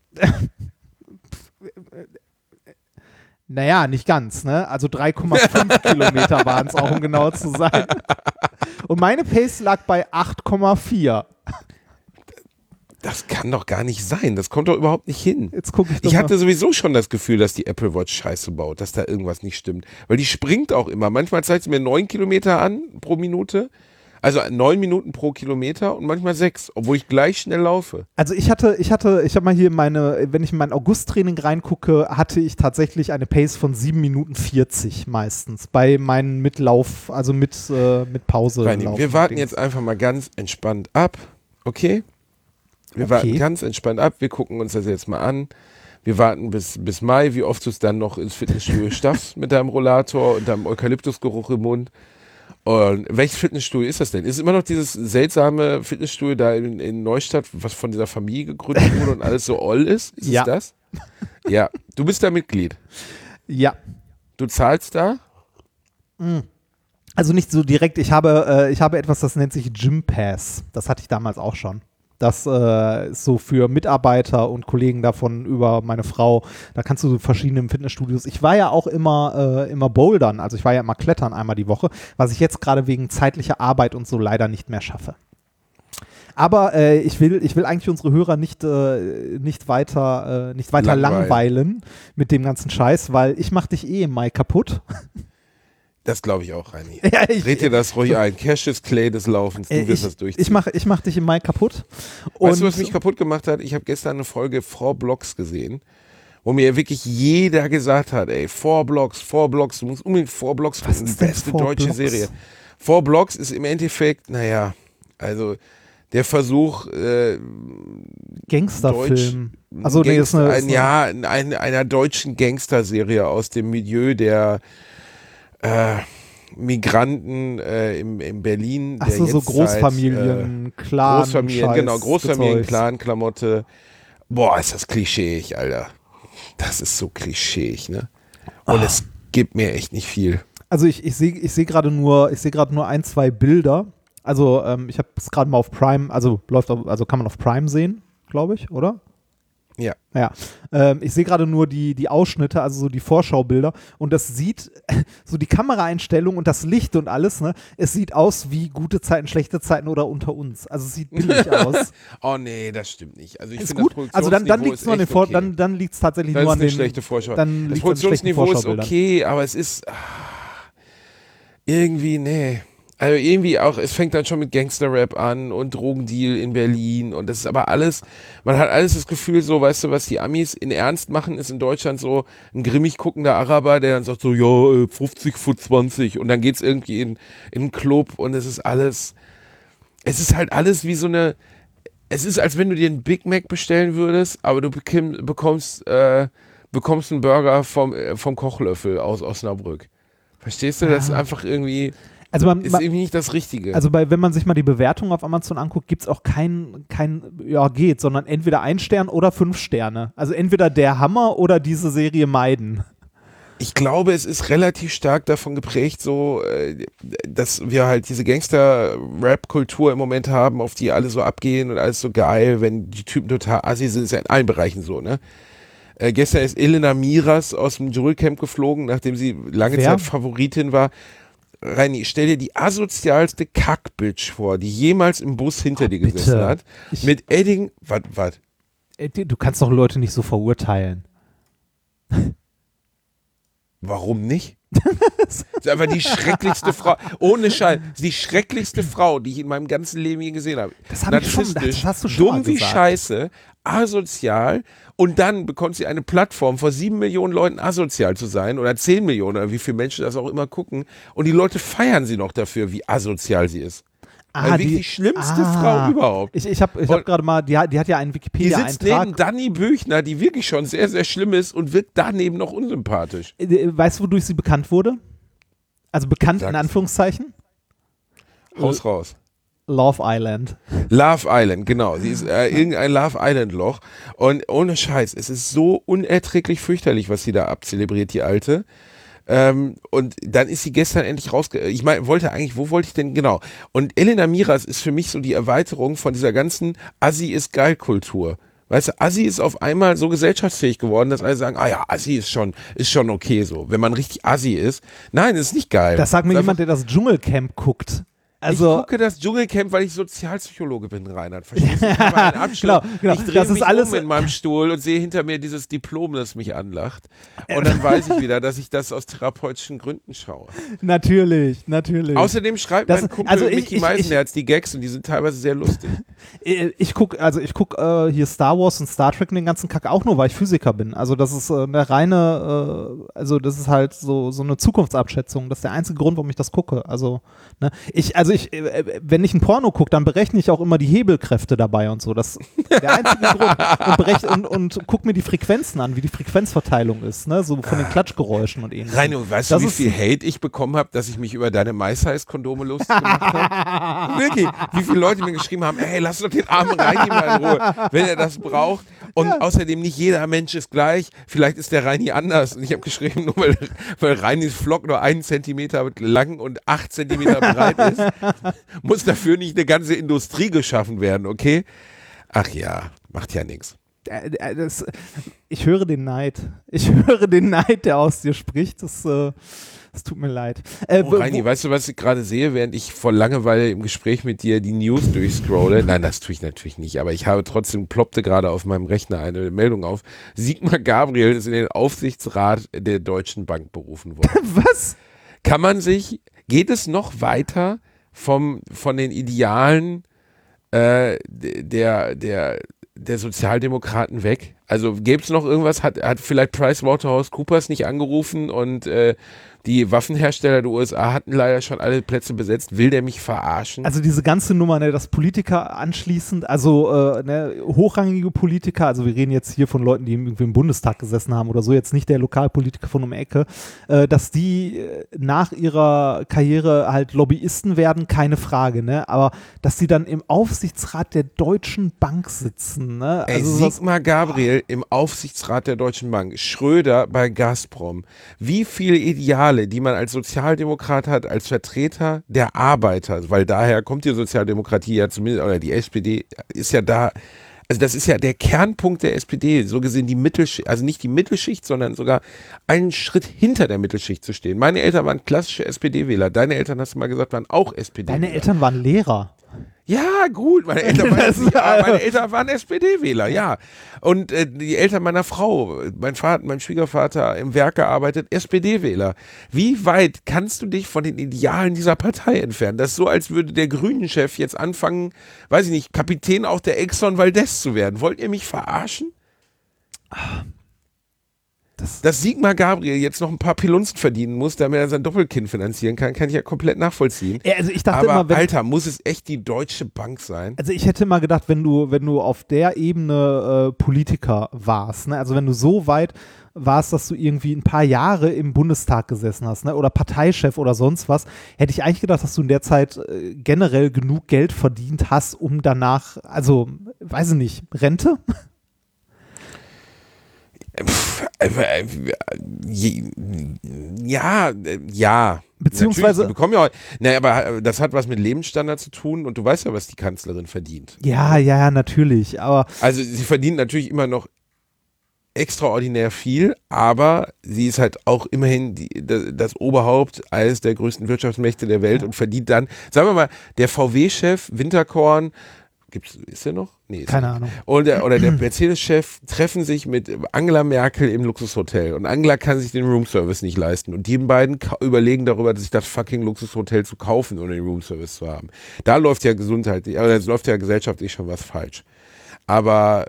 Naja, nicht ganz, ne? Also drei Komma fünf Kilometer waren es auch, um genau zu sein. Und meine Pace lag bei acht Komma vier. Das kann doch gar nicht sein. Das kommt doch überhaupt nicht hin. Jetzt gucke ich doch Ich hatte mal. sowieso schon das Gefühl, dass die Apple Watch Scheiße baut, dass da irgendwas nicht stimmt. Weil die springt auch immer. Manchmal zeigt sie mir neun Kilometer an pro Minute. Also neun Minuten pro Kilometer und manchmal sechs, obwohl ich gleich schnell laufe. Also ich hatte, ich hatte, ich habe mal hier meine, wenn ich in mein August-Training reingucke, hatte ich tatsächlich eine Pace von sieben Minuten vierzig meistens bei meinen Mitlauf, also mit, äh, mit Pause. Reini, wir warten jetzt einfach mal ganz entspannt ab, okay? Wir okay. warten ganz entspannt ab, wir gucken uns das jetzt mal an. Wir warten bis, bis Mai, wie oft du es dann noch ins Fitnessstudio schaffst mit deinem Rollator und deinem Eukalyptusgeruch im Mund. Und welches Fitnessstudio ist das denn? Ist es immer noch dieses seltsame Fitnessstudio da in, in Neustadt, was von dieser Familie gegründet wurde und alles so oll ist? Ist ja. es das? Ja. Du bist da Mitglied? Ja. Du zahlst da? Also nicht so direkt. Ich habe, äh, ich habe etwas, das nennt sich Gym Pass. Das hatte ich damals auch schon. Das äh, ist so für Mitarbeiter und Kollegen davon über meine Frau. Da kannst du so verschiedene Fitnessstudios. Ich war ja auch immer, äh, immer bouldern, also ich war ja immer klettern einmal die Woche, was ich jetzt gerade wegen zeitlicher Arbeit und so leider nicht mehr schaffe. Aber äh, ich will, ich will eigentlich unsere Hörer nicht, äh, nicht weiter, äh, nicht weiter Langweilen. langweilen mit dem ganzen Scheiß, weil ich mach dich eh im Mai kaputt. Das glaube ich auch, Reini. Ja, ich, Red dir das ruhig ein. Cassius Clay des Laufens, du äh, wirst ich, das durchziehen. Ich mache ich mach dich im Mai kaputt. Weißt du, Und was mich kaputt gemacht hat? Ich habe gestern eine Folge Four Blocks gesehen, wo mir wirklich jeder gesagt hat, ey, Four Blocks, Four Blocks, du musst unbedingt Four Blocks gucken, die beste deutsche Blocks? Serie. Four Blocks ist im Endeffekt, naja, also der Versuch, äh, Gangsterfilm. Deutsch, Also nee, ist eine, ein, ist eine ja, ein, einer deutschen Gangsterserie aus dem Milieu der äh, Migranten äh, im, in Berlin. Ach so, so Großfamilien, äh, Clan, Großfamilien, Scheiß, genau, Großfamilien, Gezeugs. Clan, Klamotte. Boah, ist das klischeeig, Alter. Das ist so klischeeig, ne? Und Ah. es gibt mir echt nicht viel. Also ich, ich sehe ich seh gerade nur, ich sehe gerade nur ein, zwei Bilder. Also ähm, ich habe es gerade mal auf Prime, also läuft auf, also kann man auf Prime sehen, glaube ich, oder? Ja. Ja. Ähm, ich sehe gerade nur die, die Ausschnitte, also so die Vorschaubilder und das sieht, so die Kameraeinstellung und das Licht und alles, ne? Es sieht aus wie gute Zeiten, schlechte Zeiten oder unter uns. Also es sieht billig aus. Oh nee, das stimmt nicht. Also ich Ist finde, gut. das Also dann, dann Produktionsniveau liegt es ist nur an den echt Vor okay. dann, dann liegt es tatsächlich Das nur ist an eine den schlechte Vorschau. Dann Das liegt's an den schlechten Produktionsniveau ist Vorschaubildern. okay, aber es ist ah, irgendwie, nee. Also irgendwie auch, es fängt dann schon mit Gangster-Rap an und Drogendeal in Berlin und das ist aber alles, man hat alles das Gefühl so, weißt du, was die Amis in Ernst machen, ist in Deutschland so ein grimmig guckender Araber, der dann sagt so, ja, fünfzig vor zwanzig und dann geht's irgendwie in, in einen Club und es ist alles, es ist halt alles wie so eine, es ist, als wenn du dir einen Big Mac bestellen würdest, aber du bekim, bekommst, äh, bekommst einen Burger vom, äh, vom Kochlöffel aus Osnabrück. Verstehst du? Das ist einfach irgendwie... Also man, ist man, irgendwie nicht das Richtige. Also bei, wenn man sich mal die Bewertung auf Amazon anguckt, gibt es auch kein, kein, ja geht, sondern entweder ein Stern oder fünf Sterne. Also entweder der Hammer oder diese Serie meiden. Ich glaube, es ist relativ stark davon geprägt, so, dass wir halt diese Gangster-Rap-Kultur im Moment haben, auf die alle so abgehen und alles so geil, wenn die Typen total assi sind, ist ja in allen Bereichen so, ne? Äh, gestern ist Elena Miras aus dem Dschungelcamp geflogen, nachdem sie lange Wer? Zeit Favoritin war. Reini, stell dir die asozialste Kackbitch vor, die jemals im Bus hinter Oh, dir bitte. gesessen hat. Ich- Mit Edding, was, was? Du kannst doch Leute nicht so verurteilen. Warum nicht? Das ist einfach die schrecklichste Frau, ohne Scheiß, die schrecklichste Frau, die ich in meinem ganzen Leben je gesehen habe. Das hab ich schon- das Narzisstisch, hast du schon mal dumm wie gesagt. Scheiße, asozial und dann bekommt sie eine Plattform, vor sieben Millionen Leuten asozial zu sein oder zehn Millionen oder wie viele Menschen das auch immer gucken und die Leute feiern sie noch dafür, wie asozial sie ist. Ah, Also wirklich die schlimmste Frau überhaupt. Ich, ich habe ich hab Und- gerade mal, die, hat- die hat ja einen Die sitzt Wikipedia-Eintrag. neben Dani Büchner, die wirklich schon sehr, sehr schlimm ist und wirkt daneben noch unsympathisch. Äh, Weißt du, wodurch sie bekannt wurde? Also bekannt in Sag's. Anführungszeichen? Haus raus. Love Island. Love Island, genau. Sie ist äh, irgendein Love Island-Loch. Und ohne Scheiß, es ist so unerträglich fürchterlich, was sie da abzelebriert, die Alte. Ähm, und dann ist sie gestern endlich rausge... Ich meine, wollte eigentlich, wo wollte ich denn? Genau. Und Elena Miras ist für mich so die Erweiterung von dieser ganzen Assi-ist-geil-Kultur. Weißt du, Assi ist auf einmal so gesellschaftsfähig geworden, dass alle sagen, ah ja, Assi ist schon, ist schon okay so. Wenn man richtig Assi ist. Nein, das ist nicht geil. Das sagt mir ist jemand, der das Dschungelcamp guckt. Also, ich gucke das Dschungelcamp, weil ich Sozialpsychologe bin, Reinhard. Verstehst du? Ich habe einen Abschluss. Genau, genau. Ich drehe Das ist mich alles- um in meinem Stuhl und sehe hinter mir dieses Diplom, das mich anlacht. Und dann weiß ich wieder, dass ich das aus therapeutischen Gründen schaue. natürlich, natürlich. Außerdem schreibt Das- mein Kumpel also ich- Mickey ich- Meisenherz die Gags und die sind teilweise sehr lustig. Äh, Ich gucke also ich guck, äh, hier Star Wars und Star Trek und den ganzen Kack auch nur, weil ich Physiker bin. Also das ist äh, eine reine, äh, also das ist halt so, so eine Zukunftsabschätzung. Das ist der einzige Grund, warum ich das gucke. Also, ne, ich, also ich, äh, wenn ich ein Porno gucke, dann berechne ich auch immer die Hebelkräfte dabei und so. Das ist der einzige Grund. Und, berechne, und, und guck mir die Frequenzen an, wie die Frequenzverteilung ist, ne? So von den Klatschgeräuschen und ähnlichem. Reino, weißt Das du, wie ist- viel Hate ich bekommen habe, dass ich mich über deine MySize-Kondome lustig gemacht habe? Wirklich, wie viele Leute mir geschrieben haben, hey, lass doch den armen Reini mal in Ruhe, wenn er das braucht. Und außerdem, nicht jeder Mensch ist gleich. Vielleicht ist der Reini anders. Und ich habe geschrieben, nur weil, weil Reinis Flock nur einen Zentimeter lang und acht Zentimeter breit ist, muss dafür nicht eine ganze Industrie geschaffen werden, okay? Ach ja, macht ja nichts. Äh, äh, das, ich höre den Neid. Ich höre den Neid, der aus dir spricht. Das, äh, das tut mir leid. Äh, Oh, wo- Reini, weißt du, was ich gerade sehe, während ich vor Langeweile im Gespräch mit dir die News durchscrolle? Nein, das tue ich natürlich nicht, aber ich habe trotzdem, ploppte gerade auf meinem Rechner eine Meldung auf. Sigmar Gabriel ist in den Aufsichtsrat der Deutschen Bank berufen worden. Was? Kann man sich, geht es noch weiter vom, von den Idealen äh, der, der, der Sozialdemokraten weg? Also gäbe es noch irgendwas, hat, hat vielleicht PricewaterhouseCoopers nicht angerufen und äh, die Waffenhersteller der U S A hatten leider schon alle Plätze besetzt. Will der mich verarschen? Also diese ganze Nummer, ne, dass Politiker anschließend, also äh, ne, hochrangige Politiker, also wir reden jetzt hier von Leuten, die irgendwie im Bundestag gesessen haben oder so, jetzt nicht der Lokalpolitiker von um die Ecke, äh, dass die äh, nach ihrer Karriere halt Lobbyisten werden, keine Frage, ne? Aber dass die dann im Aufsichtsrat der Deutschen Bank sitzen, ne? Ey, Also das, Sigmar Gabriel im Aufsichtsrat der Deutschen Bank, Schröder bei Gazprom. Wie viele Ideale, die man als Sozialdemokrat hat, als Vertreter der Arbeiter, weil daher kommt die Sozialdemokratie ja zumindest, oder die S P D ist ja da, also das ist ja der Kernpunkt der S P D, so gesehen die Mittelschicht, also nicht die Mittelschicht, sondern sogar einen Schritt hinter der Mittelschicht zu stehen. Meine Eltern waren klassische S P D-Wähler, deine Eltern, hast du mal gesagt, waren auch S P D-Wähler. deine Eltern waren Lehrer. Ja, gut, meine Eltern waren, ja, meine Eltern waren S P D-Wähler, ja. Und äh, die Eltern meiner Frau, mein Vater, mein Schwiegervater im Werk gearbeitet, S P D-Wähler. Wie weit kannst du dich von den Idealen dieser Partei entfernen? Das ist so, als würde der Grünen-Chef jetzt anfangen, weiß ich nicht, Kapitän auch der Exxon Valdez zu werden. Wollt ihr mich verarschen? Das, Dass Sigmar Gabriel jetzt noch ein paar Pilunzen verdienen muss, damit er sein Doppelkind finanzieren kann, kann ich ja komplett nachvollziehen. Ja, also ich dachte Aber immer, wenn, Alter, muss es echt die Deutsche Bank sein? Also ich hätte mal gedacht, wenn du, wenn du auf der Ebene äh, Politiker warst, ne? Also wenn du so weit, war es, dass du irgendwie ein paar Jahre im Bundestag gesessen hast, ne? Oder Parteichef oder sonst was, hätte ich eigentlich gedacht, dass du in der Zeit äh, generell genug Geld verdient hast, um danach, also, weiß ich nicht, Rente? Ja, ja. Beziehungsweise. Die bekommen ja, naja, aber das hat was mit Lebensstandard zu tun und du weißt ja, was die Kanzlerin verdient. Ja, ja, ja, natürlich, aber. Also sie verdient natürlich immer noch extraordinär viel, aber sie ist halt auch immerhin die, das, das Oberhaupt eines der größten Wirtschaftsmächte der Welt und verdient dann, sagen wir mal, der V W-Chef Winterkorn, gibt's, ist der noch? Nee, ist Keine nicht. Ahnung. Oder, oder der Mercedes-Chef treffen sich mit Angela Merkel im Luxushotel und Angela kann sich den Roomservice nicht leisten und die beiden überlegen darüber, sich das fucking Luxushotel zu kaufen und den Roomservice zu haben. Da läuft ja Gesundheit, also läuft ja gesellschaftlich schon was falsch. Aber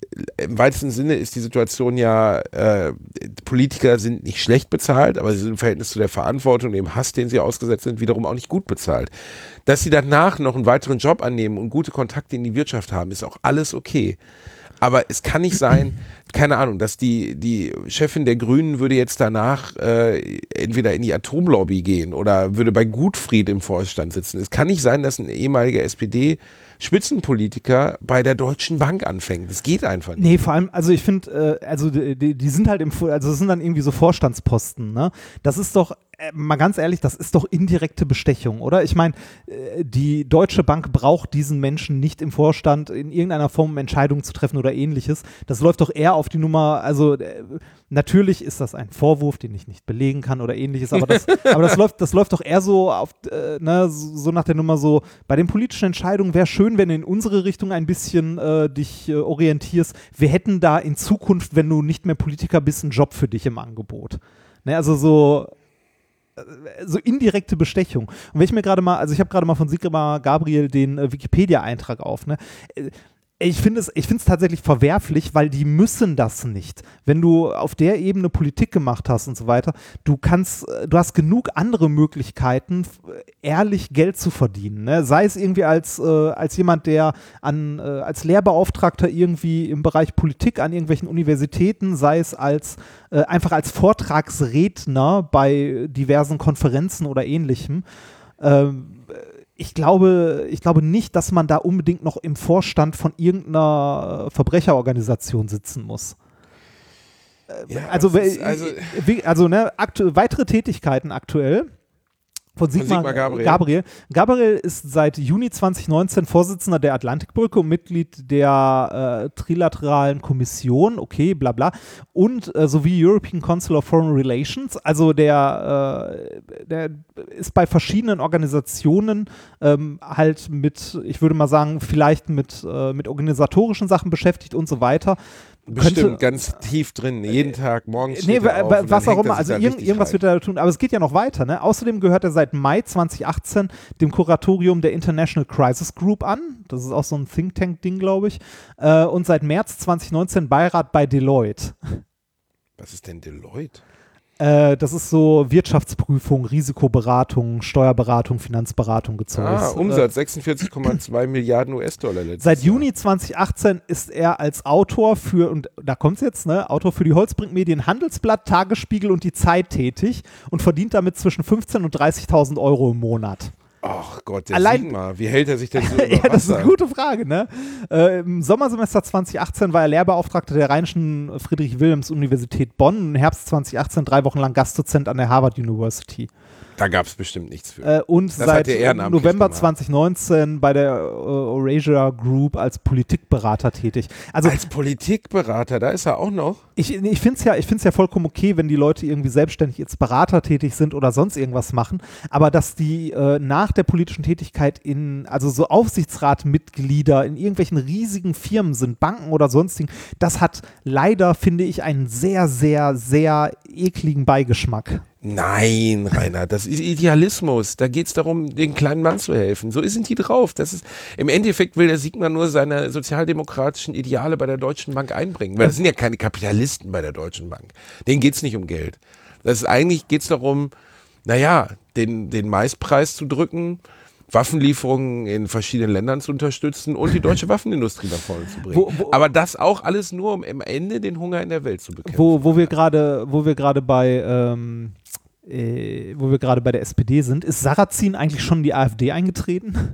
im weitesten Sinne ist die Situation ja, äh, Politiker sind nicht schlecht bezahlt, aber sie sind im Verhältnis zu der Verantwortung, dem Hass, den sie ausgesetzt sind, wiederum auch nicht gut bezahlt. Dass sie danach noch einen weiteren Job annehmen und gute Kontakte in die Wirtschaft haben, ist auch alles okay. Aber es kann nicht sein, keine Ahnung, dass die, die Chefin der Grünen würde jetzt danach äh, entweder in die Atomlobby gehen oder würde bei Gutfried im Vorstand sitzen. Es kann nicht sein, dass ein ehemaliger S P D Spitzenpolitiker bei der Deutschen Bank anfängt. Das geht einfach nicht. Nee, vor allem, also ich finde, äh, also die, die sind halt im, also das sind dann irgendwie so Vorstandsposten, ne? Das ist doch, äh, mal ganz ehrlich, das ist doch indirekte Bestechung, oder? Ich meine, äh, die Deutsche Bank braucht diesen Menschen nicht im Vorstand in irgendeiner Form Entscheidungen zu treffen oder ähnliches. Das läuft doch eher auf die Nummer, also äh, natürlich ist das ein Vorwurf, den ich nicht belegen kann oder ähnliches, aber das, aber das läuft, das läuft doch eher so auf, äh, ne, so nach der Nummer so, bei den politischen Entscheidungen wäre schön, wenn du in unsere Richtung ein bisschen äh, dich äh, orientierst. Wir hätten da in Zukunft, wenn du nicht mehr Politiker bist, einen Job für dich im Angebot. Ne, also so äh, so indirekte Bestechung. Und wenn ich mir gerade mal, also ich habe gerade mal von Sigmar Gabriel den äh, Wikipedia-Eintrag auf, ne, äh, Ich finde es, ich finde es tatsächlich verwerflich, weil die müssen das nicht. Wenn du auf der Ebene Politik gemacht hast und so weiter, du kannst, du hast genug andere Möglichkeiten, ehrlich Geld zu verdienen. Ne? Sei es irgendwie als, äh, als jemand, der an, äh, als Lehrbeauftragter irgendwie im Bereich Politik an irgendwelchen Universitäten, sei es als äh, einfach als Vortragsredner bei diversen Konferenzen oder ähnlichem. Ähm, Ich glaube, ich glaube nicht, dass man da unbedingt noch im Vorstand von irgendeiner Verbrecherorganisation sitzen muss. Ja, also, ist, also, also ne, aktu- weitere Tätigkeiten aktuell von Sigmar, von Sigmar Gabriel. Gabriel. Gabriel ist seit Juni zwanzig neunzehn Vorsitzender der Atlantikbrücke und Mitglied der äh, Trilateralen Kommission, okay, bla bla, und äh, sowie European Council of Foreign Relations, also der, äh, der ist bei verschiedenen Organisationen ähm, halt mit, ich würde mal sagen, vielleicht mit, äh, mit organisatorischen Sachen beschäftigt und so weiter. Bestimmt, könnte, ganz tief drin, jeden Tag, morgens nee, steht er auf und was dann auch hängt immer, er also sich da irgend, richtig irgendwas rein. wird er da tun, aber es geht ja noch weiter, ne? Außerdem gehört er seit Mai zwanzig achtzehn dem Kuratorium der International Crisis Group an, das ist auch so ein Think Tank-Ding, glaube ich, äh, und seit März zwanzig neunzehn Beirat bei Deloitte. Was ist denn Deloitte? Äh, das ist so Wirtschaftsprüfung, Risikoberatung, Steuerberatung, Finanzberatung gezeugt. Ah, Umsatz sechsundvierzig Komma zwei Milliarden U S-Dollar letztes Seit Jahr. Juni zwanzig achtzehn ist er als Autor für, und da kommt es jetzt, ne, Autor für die Holzbrink Medien Handelsblatt, Tagesspiegel und die Zeit tätig und verdient damit zwischen fünfzehntausend und dreißigtausend Euro im Monat. Ach Gott, der Allein- Sigmar, wie hält er sich denn so über Ja, das ist Wasser? eine gute Frage, ne? Äh, Im Sommersemester zwanzig achtzehn war er Lehrbeauftragter der Rheinischen Friedrich-Wilhelms-Universität Bonn, im Herbst zwanzig achtzehn drei Wochen lang Gastdozent an der Harvard University. Da gab es bestimmt nichts für. Äh, und Das seit hat er ehrenamtlich November gemacht. zwanzig neunzehn bei der äh, Eurasia Group als Politikberater tätig. Also Als Politikberater, da ist er auch noch. ich, ich finde es ja, ich find's ja vollkommen okay, wenn die Leute irgendwie selbstständig als Berater tätig sind oder sonst irgendwas machen, aber dass die äh, nach der politischen Tätigkeit in, also so Aufsichtsratmitglieder in irgendwelchen riesigen Firmen sind, Banken oder sonstigen, das hat leider, finde ich, einen sehr, sehr, sehr ekligen Beigeschmack. Nein, Rainer, das ist Idealismus. Da geht es darum, den kleinen Mann zu helfen. So sind die drauf. Das ist, im Endeffekt will der Sigmar nur seine sozialdemokratischen Ideale bei der Deutschen Bank einbringen. Weil das sind ja keine Kapitalisten bei der Deutschen Bank. Denen geht es nicht um Geld. Das ist, eigentlich geht es darum, naja, den, den Maispreis zu drücken Waffenlieferungen in verschiedenen Ländern zu unterstützen und die deutsche Waffenindustrie nach vorne zu bringen. Wo, wo, Aber das auch alles nur, um am Ende den Hunger in der Welt zu bekämpfen. Wo, wo wir gerade, wo wir gerade bei, ähm, äh, wo wir gerade bei der S P D sind, ist Sarrazin eigentlich schon in die AfD eingetreten?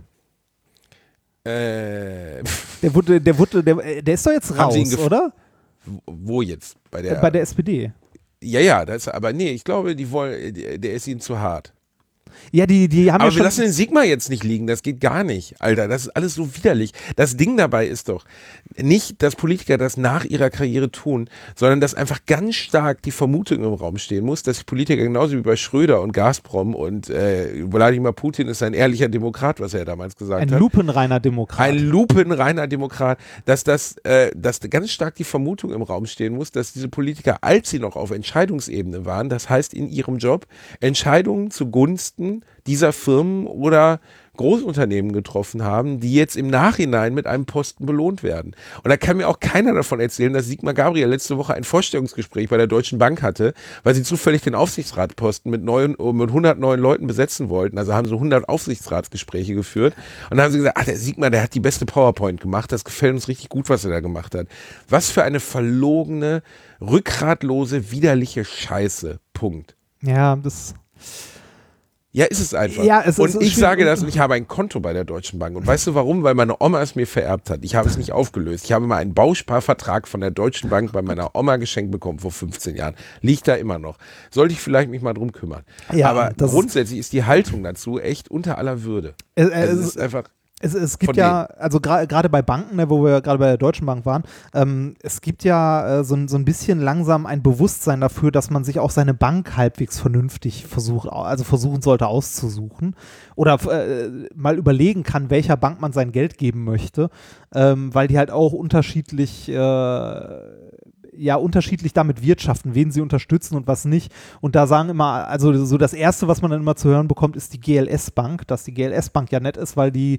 Äh, der wurde, der wurde, der, der ist doch jetzt raus, oder? Wo jetzt? Bei der, bei der S P D. Ja, ja, das, aber nee, ich glaube, die wollen, der ist ihnen zu hart. Ja, die, die haben Aber ja wir schon lassen den Sigma jetzt nicht liegen, das geht gar nicht, Alter, das ist alles so widerlich. Das Ding dabei ist doch nicht, dass Politiker das nach ihrer Karriere tun, sondern dass einfach ganz stark die Vermutung im Raum stehen muss, dass die Politiker genauso wie bei Schröder und Gazprom und äh, Wladimir Putin ist ein ehrlicher Demokrat, was er damals gesagt ein hat. Ein lupenreiner Demokrat. Ein lupenreiner Demokrat, dass das, äh, dass ganz stark die Vermutung im Raum stehen muss, dass diese Politiker, als sie noch auf Entscheidungsebene waren, das heißt in ihrem Job, Entscheidungen zugunsten dieser Firmen oder Großunternehmen getroffen haben, die jetzt im Nachhinein mit einem Posten belohnt werden. Und da kann mir auch keiner davon erzählen, dass Sigmar Gabriel letzte Woche ein Vorstellungsgespräch bei der Deutschen Bank hatte, weil sie zufällig den Aufsichtsratposten mit, neuen, mit hundert neuen Leuten besetzen wollten. Also haben sie hundert Aufsichtsratsgespräche geführt. Und dann haben sie gesagt, ach, der Sigmar, der hat die beste PowerPoint gemacht. Das gefällt uns richtig gut, was er da gemacht hat. Was für eine verlogene, rückgratlose, widerliche Scheiße. Punkt. Ja, das... Ja, ist es einfach. Ja, es, und es ist ich sage das und ich habe ein Konto bei der Deutschen Bank. Und weißt du warum? Weil meine Oma es mir vererbt hat. Ich habe es nicht aufgelöst. Ich habe mal einen Bausparvertrag von der Deutschen Bank bei meiner Oma geschenkt bekommen vor fünfzehn Jahren. Liegt da immer noch. Sollte ich vielleicht mich mal drum kümmern. Ja, aber grundsätzlich ist die Haltung dazu echt unter aller Würde. Es, also es ist einfach... Es, es gibt ja, also gerade gra- bei Banken, ne, wo wir gerade bei der Deutschen Bank waren, ähm, es gibt ja äh, so, so ein bisschen langsam ein Bewusstsein dafür, dass man sich auch seine Bank halbwegs vernünftig versucht, also versuchen sollte auszusuchen oder äh, mal überlegen kann, welcher Bank man sein Geld geben möchte, ähm, weil die halt auch unterschiedlich äh, ja unterschiedlich damit wirtschaften, wen sie unterstützen und was nicht. Und da sagen immer, also so das Erste, was man dann immer zu hören bekommt, ist die G L S-Bank, dass die G L S-Bank ja nett ist, weil die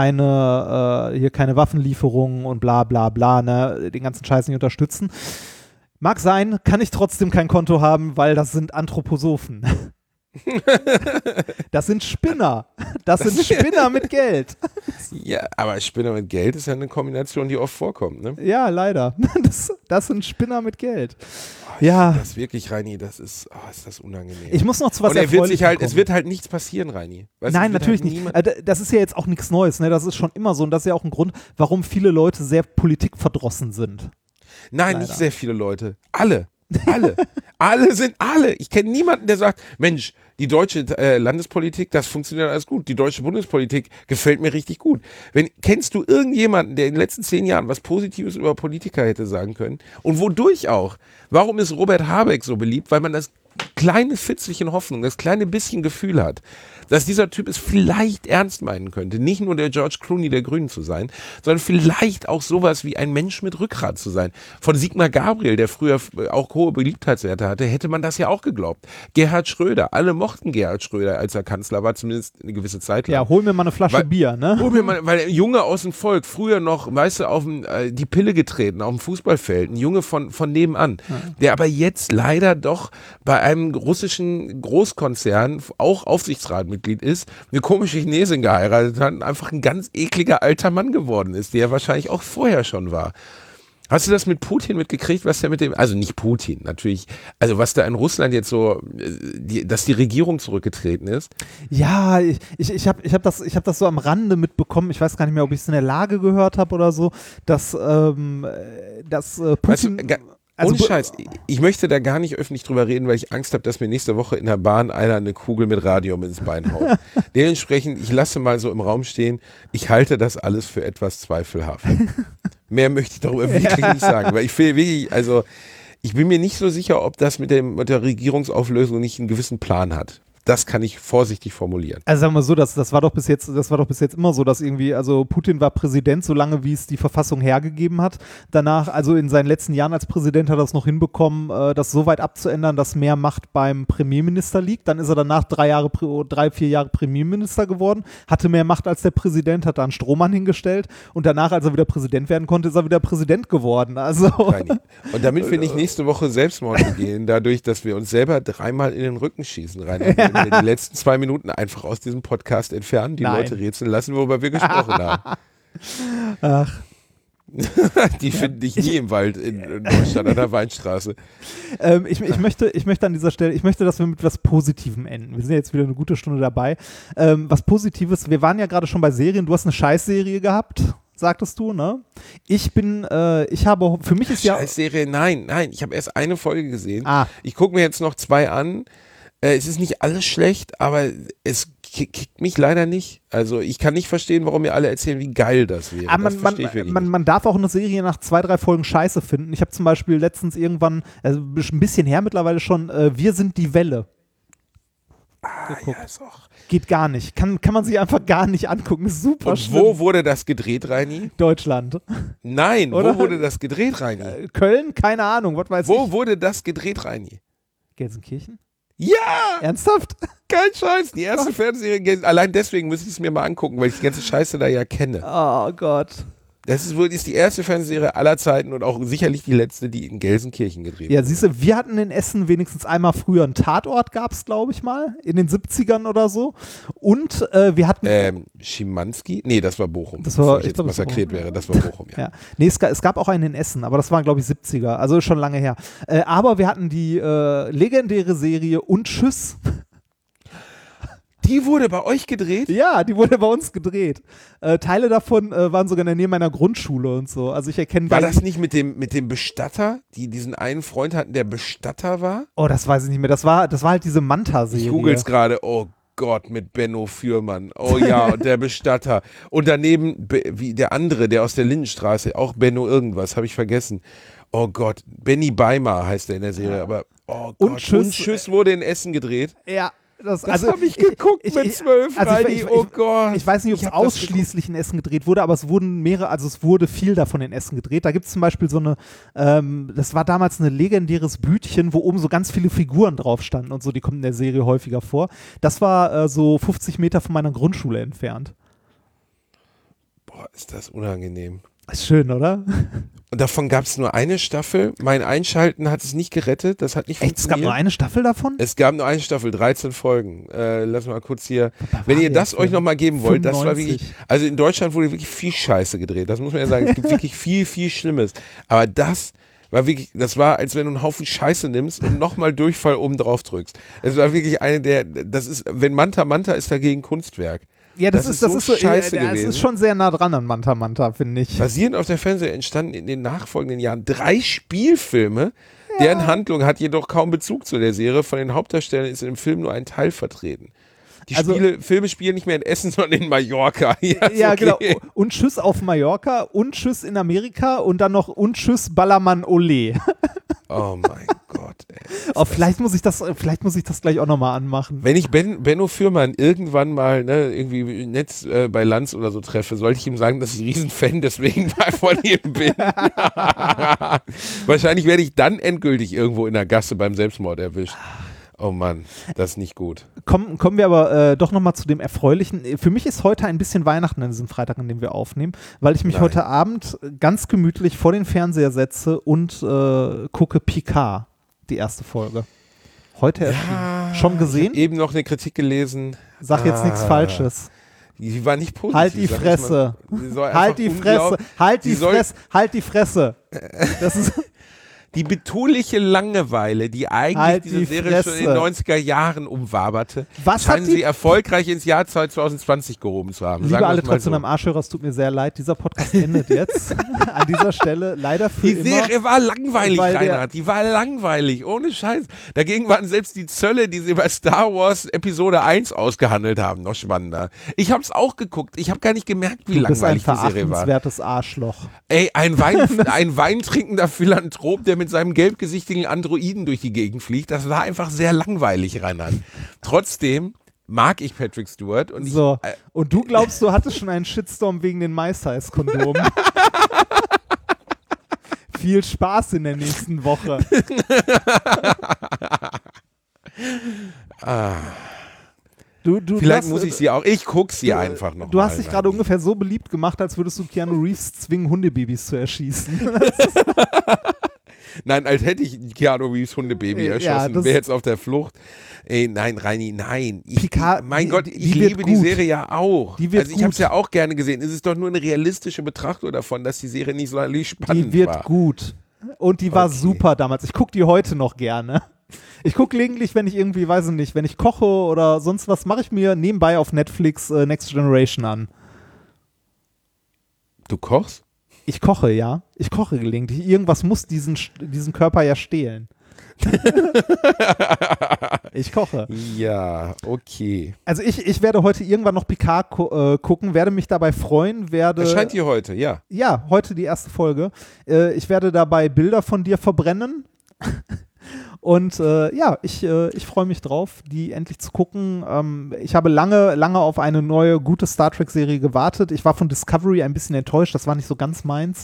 keine, äh, hier keine Waffenlieferungen und bla bla bla, ne, den ganzen Scheiß nicht unterstützen. Mag sein, kann ich trotzdem kein Konto haben, weil das sind Anthroposophen. Das sind Spinner. Das sind Spinner mit Geld. Ja, aber Spinner mit Geld ist ja eine Kombination, die oft vorkommt, ne? Ja, leider. Das, das sind Spinner mit Geld. Oh, ja. Das wirklich, Reini, das ist, oh, ist das unangenehm. Ich muss noch zu was Und er wird sich halt, kommen. Es wird halt nichts passieren, Reini. Weißt, Nein, natürlich halt nicht. Äh, Das ist ja jetzt auch nichts Neues. Ne? Das ist schon immer so. Und das ist ja auch ein Grund, warum viele Leute sehr politikverdrossen sind. Nein, Leider. nicht sehr viele Leute. Alle. Alle. Alle sind alle. Ich kenne niemanden, der sagt, Mensch, die deutsche äh, Landespolitik, das funktioniert alles gut. Die deutsche Bundespolitik gefällt mir richtig gut. Wenn, kennst du irgendjemanden, der in den letzten zehn Jahren was Positives über Politiker hätte sagen können? Und wodurch auch? Warum ist Robert Habeck so beliebt? Weil man das kleine Fitzelchen Hoffnung, das kleine bisschen Gefühl hat, dass dieser Typ es vielleicht ernst meinen könnte. Nicht nur der George Clooney der Grünen zu sein, sondern vielleicht auch sowas wie ein Mensch mit Rückgrat zu sein. Von Sigmar Gabriel, der früher auch hohe Beliebtheitswerte hatte, hätte man das ja auch geglaubt. Gerhard Schröder, alle mochten Gerhard Schröder, als er Kanzler war, zumindest eine gewisse Zeit lang. Ja, hol mir mal eine Flasche weil, Bier, ne? Hol mir mal, weil ein Junge aus dem Volk, früher noch, weißt du, auf dem, äh, die Pille getreten, auf dem Fußballfeld, ein Junge von, von nebenan, ja. Der aber jetzt leider doch bei einem russischen Großkonzern auch Aufsichtsratmitglied ist, eine komische Chinesin geheiratet hat und einfach ein ganz ekliger alter Mann geworden ist, der wahrscheinlich auch vorher schon war. Hast du das mit Putin mitgekriegt, was der mit dem, also nicht Putin, natürlich, also was da in Russland jetzt so, die, dass die Regierung zurückgetreten ist? Ja, ich, ich, ich habe ich hab das, ich hab das so am Rande mitbekommen, ich weiß gar nicht mehr, ob ich es in der Lage gehört habe oder so, dass, ähm, dass äh, Putin... Weißt du, Also, ohne Scheiß, ich möchte da gar nicht öffentlich drüber reden, weil ich Angst habe, dass mir nächste Woche in der Bahn einer eine Kugel mit Radium ins Bein haut. Dementsprechend, ich lasse mal so im Raum stehen, ich halte das alles für etwas zweifelhaft. Mehr möchte ich darüber wirklich ja. nicht sagen, weil ich will wirklich, also ich bin mir nicht so sicher, ob das mit, dem, mit der Regierungsauflösung nicht einen gewissen Plan hat. Das kann ich vorsichtig formulieren. Also sagen wir so, das, das war doch bis jetzt, das war doch bis jetzt immer so, dass irgendwie, also Putin war Präsident, solange wie es die Verfassung hergegeben hat. Danach, also in seinen letzten Jahren als Präsident hat er es noch hinbekommen, äh, das so weit abzuändern, dass mehr Macht beim Premierminister liegt. Dann ist er danach drei Jahre, drei, vier Jahre Premierminister geworden, hatte mehr Macht als der Präsident, hat da einen Strohmann hingestellt und danach, als er wieder Präsident werden konnte, ist er wieder Präsident geworden. Also und damit wir nicht nächste Woche Selbstmord begehen, dadurch, dass wir uns selber dreimal in den Rücken schießen, rein. wir die letzten zwei Minuten einfach aus diesem Podcast entfernen, die Nein. Leute rätseln lassen, worüber wir gesprochen haben. Ach. Die finden dich nie im Wald in, in Deutschland an der Weinstraße. Ähm, ich, ich, möchte, ich möchte an dieser Stelle, ich möchte, dass wir mit etwas Positivem enden. Wir sind ja jetzt wieder eine gute Stunde dabei. Ähm, was Positives, wir waren ja gerade schon bei Serien, du hast eine Scheißserie gehabt, sagtest du, ne? Ich bin, äh, ich habe, für mich ist ja... Scheißserie, nein, nein, ich habe erst eine Folge gesehen. Ah. Ich gucke mir jetzt noch zwei an. Äh, es ist nicht alles schlecht, aber es kickt mich leider nicht. Also ich kann nicht verstehen, warum mir alle erzählen, wie geil das wäre. Aber man, das verstehe ich man, wirklich man, nicht. man darf auch eine Serie nach zwei, drei Folgen scheiße finden. Ich habe zum Beispiel letztens irgendwann, also ein bisschen her mittlerweile schon, äh, Wir sind die Welle. Ah, geguckt. ja, ist auch. Geht gar nicht. Kann, kann man sich einfach gar nicht angucken. Ist super Und schlimm. wo wurde das gedreht, Reini? Deutschland. Nein, Oder? wo wurde das gedreht, Reini? Äh, Köln? Keine Ahnung. Was weiß Wo ich. wurde das gedreht, Reini? Gelsenkirchen? Ja! Ernsthaft? Kein Scheiß, die erste Fernsehserie, allein deswegen muss ich es mir mal angucken, weil ich die ganze Scheiße da ja kenne. Oh Gott. Das ist wohl ist die erste Fernsehserie aller Zeiten und auch sicherlich die letzte, die in Gelsenkirchen gedreht Ja, wurde. siehst du, wir hatten in Essen wenigstens einmal früher einen Tatort, gab es, glaube ich mal, in den siebzigern oder so. Und äh, wir hatten... Ähm, Schimanski? Nee, das war Bochum. Das war- Bevor ich ich jetzt glaub, das war massakriert Bochum. wäre, das war Bochum, ja. Ja. Nee, es, ga- es gab auch einen in Essen, aber das waren, glaube ich, siebziger, also schon lange her. Äh, aber wir hatten die äh, legendäre Serie Und Tschüss. Die wurde bei euch gedreht? Ja, die wurde bei uns gedreht. Äh, Teile davon äh, waren sogar in der Nähe meiner Grundschule und so. Also ich erkenne War da- das nicht mit dem, mit dem Bestatter, die diesen einen Freund hatten, der Bestatter war? Oh, das weiß ich nicht mehr. Das war, das war halt diese Manta-Serie. Ich google es gerade. Oh Gott, mit Benno Fürmann. Oh ja, und der Bestatter. Und daneben Be- wie der andere, der aus der Lindenstraße, auch Benno irgendwas, habe ich vergessen. Oh Gott, Benny Beimar heißt er in der Serie, aber oh Gott. Und Tschüss- Und Tschüss wurde in Essen gedreht. Ja. Das, Das also habe ich geguckt ich- mit ich- zwölf, also ich- Reini. ich- Oh ich- Gott. Ich weiß nicht, ob Ich es hab das ausschließlich in Essen gedreht wurde, aber es wurden mehrere, also es wurde viel davon in Essen gedreht. Da gibt es zum Beispiel so eine, ähm, das war damals ein legendäres Bütchen, wo oben so ganz viele Figuren drauf standen und so, die kommen in der Serie häufiger vor. Das war äh, so fünfzig Meter von meiner Grundschule entfernt. Boah, ist das unangenehm. Ist schön, oder? Und davon gab es nur eine Staffel. Mein Einschalten hat es nicht gerettet. Das hat nicht Echt, es gab funktioniert. nur eine Staffel davon? Es gab nur eine Staffel, dreizehn Folgen. Äh, lass mal kurz hier. Wenn war ihr das jetzt euch nochmal geben wollt, das war fünfundneunzig. wirklich. Also in Deutschland wurde wirklich viel Scheiße gedreht. Das muss man ja sagen. Es gibt wirklich viel, viel Schlimmes. Aber das war wirklich, das war, als wenn du einen Haufen Scheiße nimmst und nochmal Durchfall oben drauf drückst. Es war wirklich eine der, das ist, wenn Manta Manta ist dagegen Kunstwerk. Ja, das, das ist, ist das so ist so, scheiße äh, das gewesen. ist schon sehr nah dran an Manta Manta, finde ich. Basierend auf der Fernsehserie entstanden in den nachfolgenden Jahren drei Spielfilme, deren Handlung hat jedoch kaum Bezug zu der Serie. Von den Hauptdarstellern ist im Film nur ein Teil vertreten. Die Also- Spiele, Filme spielen nicht mehr in Essen, sondern in Mallorca. Ja, ist Ja, okay. genau. Und Tschüss auf Mallorca und Tschüss in Amerika und dann noch und Tschüss Ballermann Ole. Oh mein Gott, ey. Oh, vielleicht muss ich das, vielleicht muss ich das gleich auch nochmal anmachen. Wenn ich ben, Benno Fürmann irgendwann mal ne, irgendwie nett äh, bei Lanz oder so treffe, sollte ich ihm sagen, dass ich Riesenfan deswegen mal von ihm bin. Wahrscheinlich werde ich dann endgültig irgendwo in der Gasse beim Selbstmord erwischt. Oh Mann, das ist nicht gut. Kommen, kommen wir aber äh, doch nochmal zu dem Erfreulichen. Für mich ist heute ein bisschen Weihnachten an diesem Freitag, an dem wir aufnehmen, weil ich mich Nein. heute Abend ganz gemütlich vor den Fernseher setze und äh, gucke Picard, die erste Folge. Heute erschienen. Schon gesehen? Eben noch eine Kritik gelesen. Sag jetzt nichts Ah. Falsches. Die war nicht positiv. Halt die sag ich Fresse. mal. Sie soll einfach Halt die Fresse. unglaub- Halt die Sie soll- Fresse. Halt die Fresse. Das ist Die betuliche Langeweile, die eigentlich Halt diese die Serie schon in Fresse. den neunziger Jahren umwaberte, Was scheinen hat die- sie erfolgreich ins Jahr zwanzig zwanzig gehoben zu haben. Liebe Sagen wir alle es mal trotzdem so. am Arschhörer, es tut mir sehr leid. Dieser Podcast endet jetzt an dieser Stelle leider für Die immer. Serie war langweilig, weil der- Reinhard. Die war langweilig, ohne Scheiß. Dagegen waren selbst die Zölle, die sie bei Star Wars Episode eins ausgehandelt haben, noch spannender. Ich hab's auch geguckt. Ich habe gar nicht gemerkt, wie Du bist ein langweilig die Serie war. verachtenswertes Arschloch. Ey, ein, Wein, ein weintrinkender Philanthrop, der mit seinem gelbgesichtigen Androiden durch die Gegend fliegt, das war einfach sehr langweilig, Reinhard. Trotzdem mag ich Patrick Stewart und ich, So. äh, Und du glaubst, du hattest schon einen Shitstorm wegen den MySize-Kondomen. Viel Spaß in der nächsten Woche. Du, du, vielleicht du muss hast, ich sie auch, ich guck sie einfach noch Du mal, hast dich gerade Reini. ungefähr so beliebt gemacht, als würdest du Keanu Reeves zwingen, Hundebabys zu erschießen. Nein, als hätte ich Keanu Reeves Hundebaby Ja, erschossen, das- wäre jetzt auf der Flucht. Ey, nein, Reini, nein. Ich, Picard, mein die- Gott, die ich wird liebe die gut. Serie ja auch. Die wird also ich habe es gut. ja auch gerne gesehen. Es ist doch nur eine realistische Betrachtung davon, dass die Serie nicht so spannend Die wird war. gut. Und die war Okay. super damals. Ich gucke die heute noch gerne. Ich gucke gelegentlich, wenn ich irgendwie, weiß ich nicht, wenn ich koche oder sonst was, mache ich mir nebenbei auf Netflix äh, Next Generation an. Du kochst? Ich koche, ja. Ich koche gelegentlich. Irgendwas muss diesen, diesen Körper ja stehlen. Ich koche. Ja, okay. Also ich, ich werde heute irgendwann noch Picard gu äh, gucken, werde mich dabei freuen, werde... Erscheint die heute, ja. Ja, heute die erste Folge. Äh, ich werde dabei Bilder von dir verbrennen. Und äh, ja, ich, äh, ich freue mich drauf, die endlich zu gucken. Ähm, ich habe lange, lange auf eine neue, gute Star Trek-Serie gewartet. Ich war von Discovery ein bisschen enttäuscht, das war nicht so ganz meins.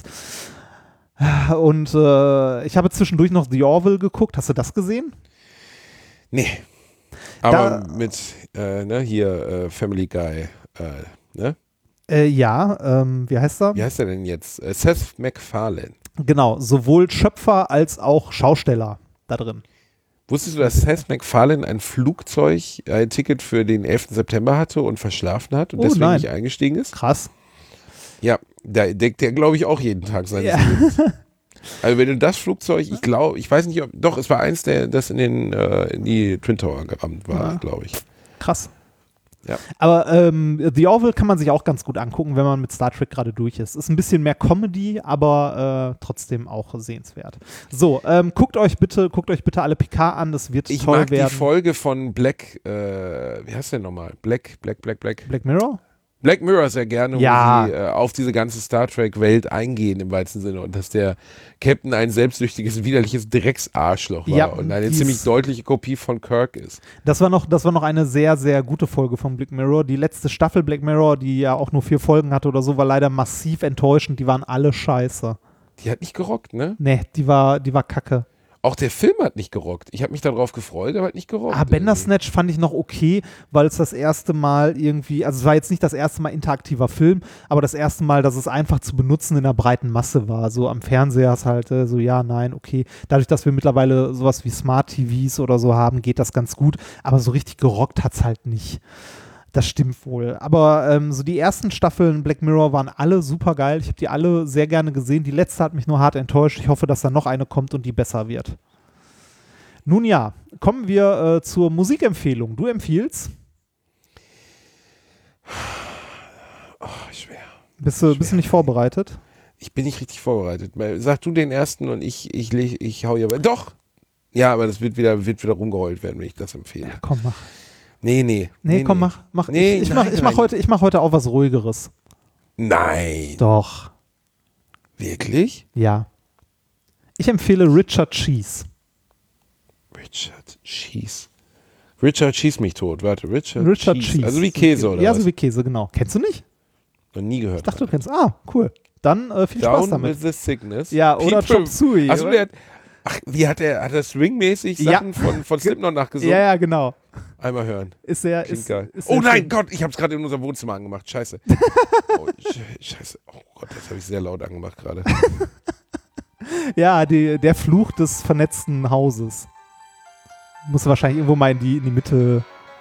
Und äh, ich habe zwischendurch noch The Orville geguckt. Hast du das gesehen? Nee. Aber Da- mit, äh, ne, hier, äh, Family Guy, äh, ne? Äh, ja, ähm, wie heißt er? Wie heißt der denn jetzt? Äh, Seth MacFarlane. Genau, sowohl Schöpfer als auch Schausteller da drin. Wusstest du, dass Seth MacFarlane ein Flugzeug, ein Ticket für den elften September hatte und verschlafen hat und Oh, deswegen nein. nicht eingestiegen ist? Krass. Ja, da deckt der, glaube ich, auch jeden Tag seines Ja. Lebens. Also wenn du das Flugzeug, ich glaube, ich weiß nicht, ob, doch, es war eins, der das in, den, äh, in die Twin Tower gerammt war, Ja. glaube ich. Krass. Ja. Aber ähm, The Orville kann man sich auch ganz gut angucken, wenn man mit Star Trek gerade durch ist. Ist ein bisschen mehr Comedy, aber äh, trotzdem auch sehenswert. So, ähm, guckt euch bitte, guckt euch bitte alle Picard an, das wird Ich toll mag werden. die Folge von Black, äh, wie heißt der nochmal? Black, Black, Black, Black. Black Mirror? Black Mirror sehr gerne, Ja. wo sie äh, auf diese ganze Star Trek-Welt eingehen im weitesten Sinne und dass der Captain ein selbstsüchtiges, widerliches Drecksarschloch war Ja, und eine dies- ziemlich deutliche Kopie von Kirk ist. Das war noch, das war noch eine sehr, sehr gute Folge von Black Mirror. Die letzte Staffel Black Mirror, die ja auch nur vier Folgen hatte oder so, war leider massiv enttäuschend. Die waren alle scheiße. Die hat nicht gerockt, ne? Nee, die war, die war kacke. Auch der Film hat nicht gerockt. Ich habe mich darauf gefreut, aber hat nicht gerockt. Ah, Bandersnatch fand ich noch okay, weil es das erste Mal irgendwie, also es war jetzt nicht das erste Mal interaktiver Film, aber das erste Mal, dass es einfach zu benutzen in der breiten Masse war. So am Fernseher ist halt äh, so, ja, nein, okay. Dadurch, dass wir mittlerweile sowas wie Smart-T Vs oder so haben, geht das ganz gut, aber so richtig gerockt hat es halt nicht. Das stimmt wohl. Aber ähm, so die ersten Staffeln Black Mirror waren alle super geil. Ich habe die alle sehr gerne gesehen. Die letzte hat mich nur hart enttäuscht. Ich hoffe, dass da noch eine kommt und die besser wird. Nun ja, kommen wir äh, zur Musikempfehlung. Du empfiehlst? Oh, schwer. Bist du, bist du nicht vorbereitet? Ich bin nicht richtig vorbereitet. Sag du den ersten und ich, ich, ich, ich hau hier. Doch! Ja, aber das wird wieder, wird wieder rumgeheult werden, wenn ich das empfehle. Ja, komm, mach. Nee, nee. Nee, komm, mach. mach. Nee, ich ich nein, mache ich mach nein. heute, ich mach heute auch was Ruhigeres. Nein. Doch, Wirklich? ja. Ich empfehle Richard Cheese. Richard Cheese. Richard Cheese mich tot. Warte, Richard, Richard Cheese. Cheese. Also wie Käse oder Ja, was? so wie Käse, genau. Kennst du nicht? Noch nie gehört. Ich dachte, du kennst. Ah, cool. Dann äh, viel Spaß Down damit. with the Sickness. Ja, oder People- Chop Suey. Achso, oder? der hat, ach, wie hat er, hat er swingmäßig Ja. Sachen von, von Slipknot nachgesungen? Ja, ja, genau. Einmal hören. Ist sehr, Klingt ist, geil. ist Oh sehr nein, schön. Gott, ich hab's gerade in unserem Wohnzimmer angemacht. Scheiße. Oh, Sche- Scheiße. Oh Gott, das habe ich sehr laut angemacht gerade. Ja, die, der Fluch des vernetzten Hauses. Muss wahrscheinlich irgendwo mal in die, in die Mitte,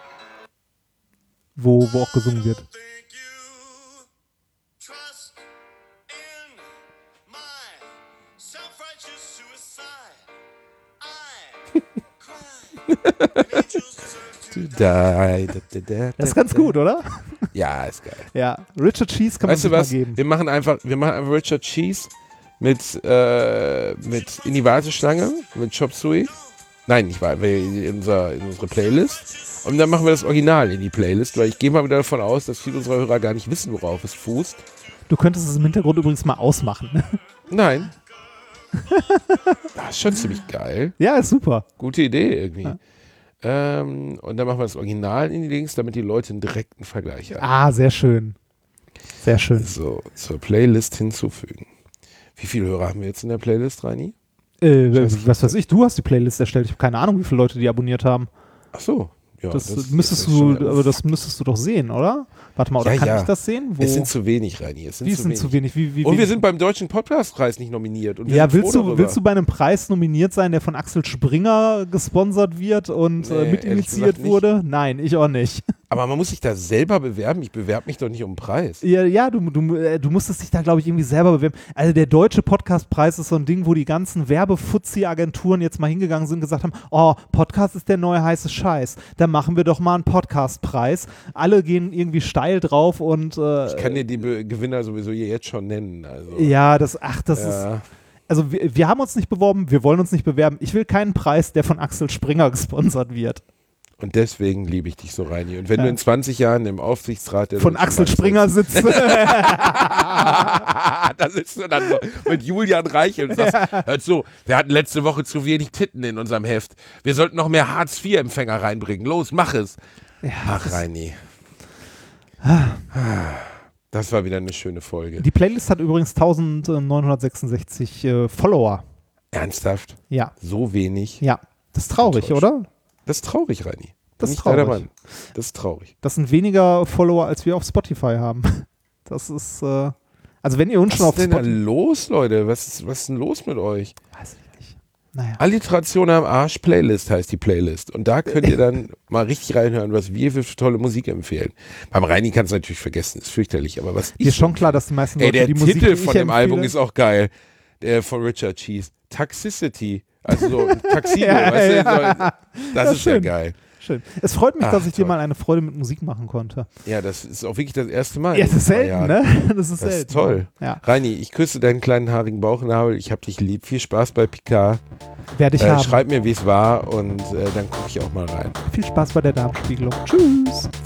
wo, wo auch gesungen wird. Think you trust in my self-righteous suicide? I cry. And angels deserve to die. Das ist ganz gut, oder? Ja, ist geil. Ja, Richard Cheese kann man Weißt du sich was? mal geben. Wir machen einfach, wir machen einfach Richard Cheese mit, äh, mit in die Warteschlange, mit Chop Suey. Nein, nicht wahr, in, unser, in unsere Playlist. Und dann machen wir das Original in die Playlist, weil ich gehe mal wieder davon aus, dass viele unserer Hörer gar nicht wissen, worauf es fußt. Du könntest es im Hintergrund übrigens mal ausmachen. Nein. Das ist schon ziemlich geil. Ja, ist super. Gute Idee irgendwie. Ja. Ähm, und dann machen wir das Original in die Links, damit die Leute einen direkten Vergleich haben. Ah, sehr schön. Sehr schön. So, zur Playlist hinzufügen. Wie viele Hörer haben wir jetzt in der Playlist, Reini? Äh, Scheiße. was weiß ich, du hast die Playlist erstellt. Ich habe keine Ahnung, wie viele Leute die abonniert haben. Ach so, Ja, das, das müsstest ist du, schon- aber das müsstest du doch sehen, oder? Warte mal, oder Ja, kann ja. ich das sehen? Wo? Es sind zu wenig, Reini. Es sind, Wie zu, sind wenig. zu wenig? Wie, wie Und wir wenig? sind beim Deutschen Podcastpreis nicht nominiert. Und wir Ja, sind willst froh du, darüber. willst du bei einem Preis nominiert sein, der von Axel Springer gesponsert wird und Nee, äh, ehrlich mitinitiiert gesagt nicht. wurde? Nein, ich auch nicht. Aber man muss sich da selber bewerben. Ich bewerbe mich doch nicht um einen Preis. Ja, ja du, du, äh, du musstest dich da, glaube ich, irgendwie selber bewerben. Also der Deutsche Podcastpreis ist so ein Ding, wo die ganzen Werbefuzzi-Agenturen jetzt mal hingegangen sind und gesagt haben, oh, Podcast ist der neue heiße Scheiß. Da machen wir doch mal einen Podcastpreis. Alle gehen irgendwie steil drauf und äh, Ich kann dir die Be Gewinner sowieso hier jetzt schon nennen. Also. ja, das, ach, das ist, Ja. also wir, wir haben uns nicht beworben, wir wollen uns nicht bewerben. Ich will keinen Preis, der von Axel Springer gesponsert wird. Und deswegen liebe ich dich so, Reini. Und wenn Ja. du in zwanzig Jahren im Aufsichtsrat der Von Deutschen Axel Bank Springer sitzt, sitzt. da sitzt du dann so mit Julian Reichel und sagst, hör zu, wir hatten letzte Woche zu wenig Titten in unserem Heft. Wir sollten noch mehr Hartz vier Empfänger reinbringen. Los, mach es. Ach, Reini. Das war wieder eine schöne Folge. Die Playlist hat übrigens neunzehnhundertsechsundsechzig äh, Follower. Ernsthaft? Ja, So wenig? ja. Das ist traurig, Enttäuscht. oder? Das ist traurig, Reini. Das Bin ist ich leider traurig. Mann. Das ist traurig. Das sind weniger Follower, als wir auf Spotify haben. Das ist, äh, also wenn ihr uns Was schon auf ist denn da Spotify... los, Leute? Was ist, was ist denn los mit euch? Weiß ich nicht. Naja. Alliteration am Arsch Playlist heißt die Playlist. Und da könnt ihr dann mal richtig reinhören, was wir für tolle Musik empfehlen. Beim Reini kannst du natürlich vergessen, ist fürchterlich. Aber was Dir ist ich schon klar, dass die meisten Ey, Leute der die Musik, Titel die von ich dem Album empfehle- ist auch geil. Der von Richard Cheese. Toxicity. Also so ein Taxido, Ja, weißt du? ja. So, das Ja, ist ja schön. geil. Schön. Es freut mich, Ach, dass ich dir toll. mal eine Freude mit Musik machen konnte. Ja, das ist auch wirklich das erste Mal. Ja, in das ist ein paar selten, Jahren. ne? Das ist Das selten. ist toll. Ja. Reini, ich küsse deinen kleinen haarigen Bauchnabel. Ich hab dich lieb. Viel Spaß bei Picard. Werde ich Äh, haben. schreib mir, wie es war und äh, dann gucke ich auch mal rein. Viel Spaß bei der Darmspiegelung. Tschüss.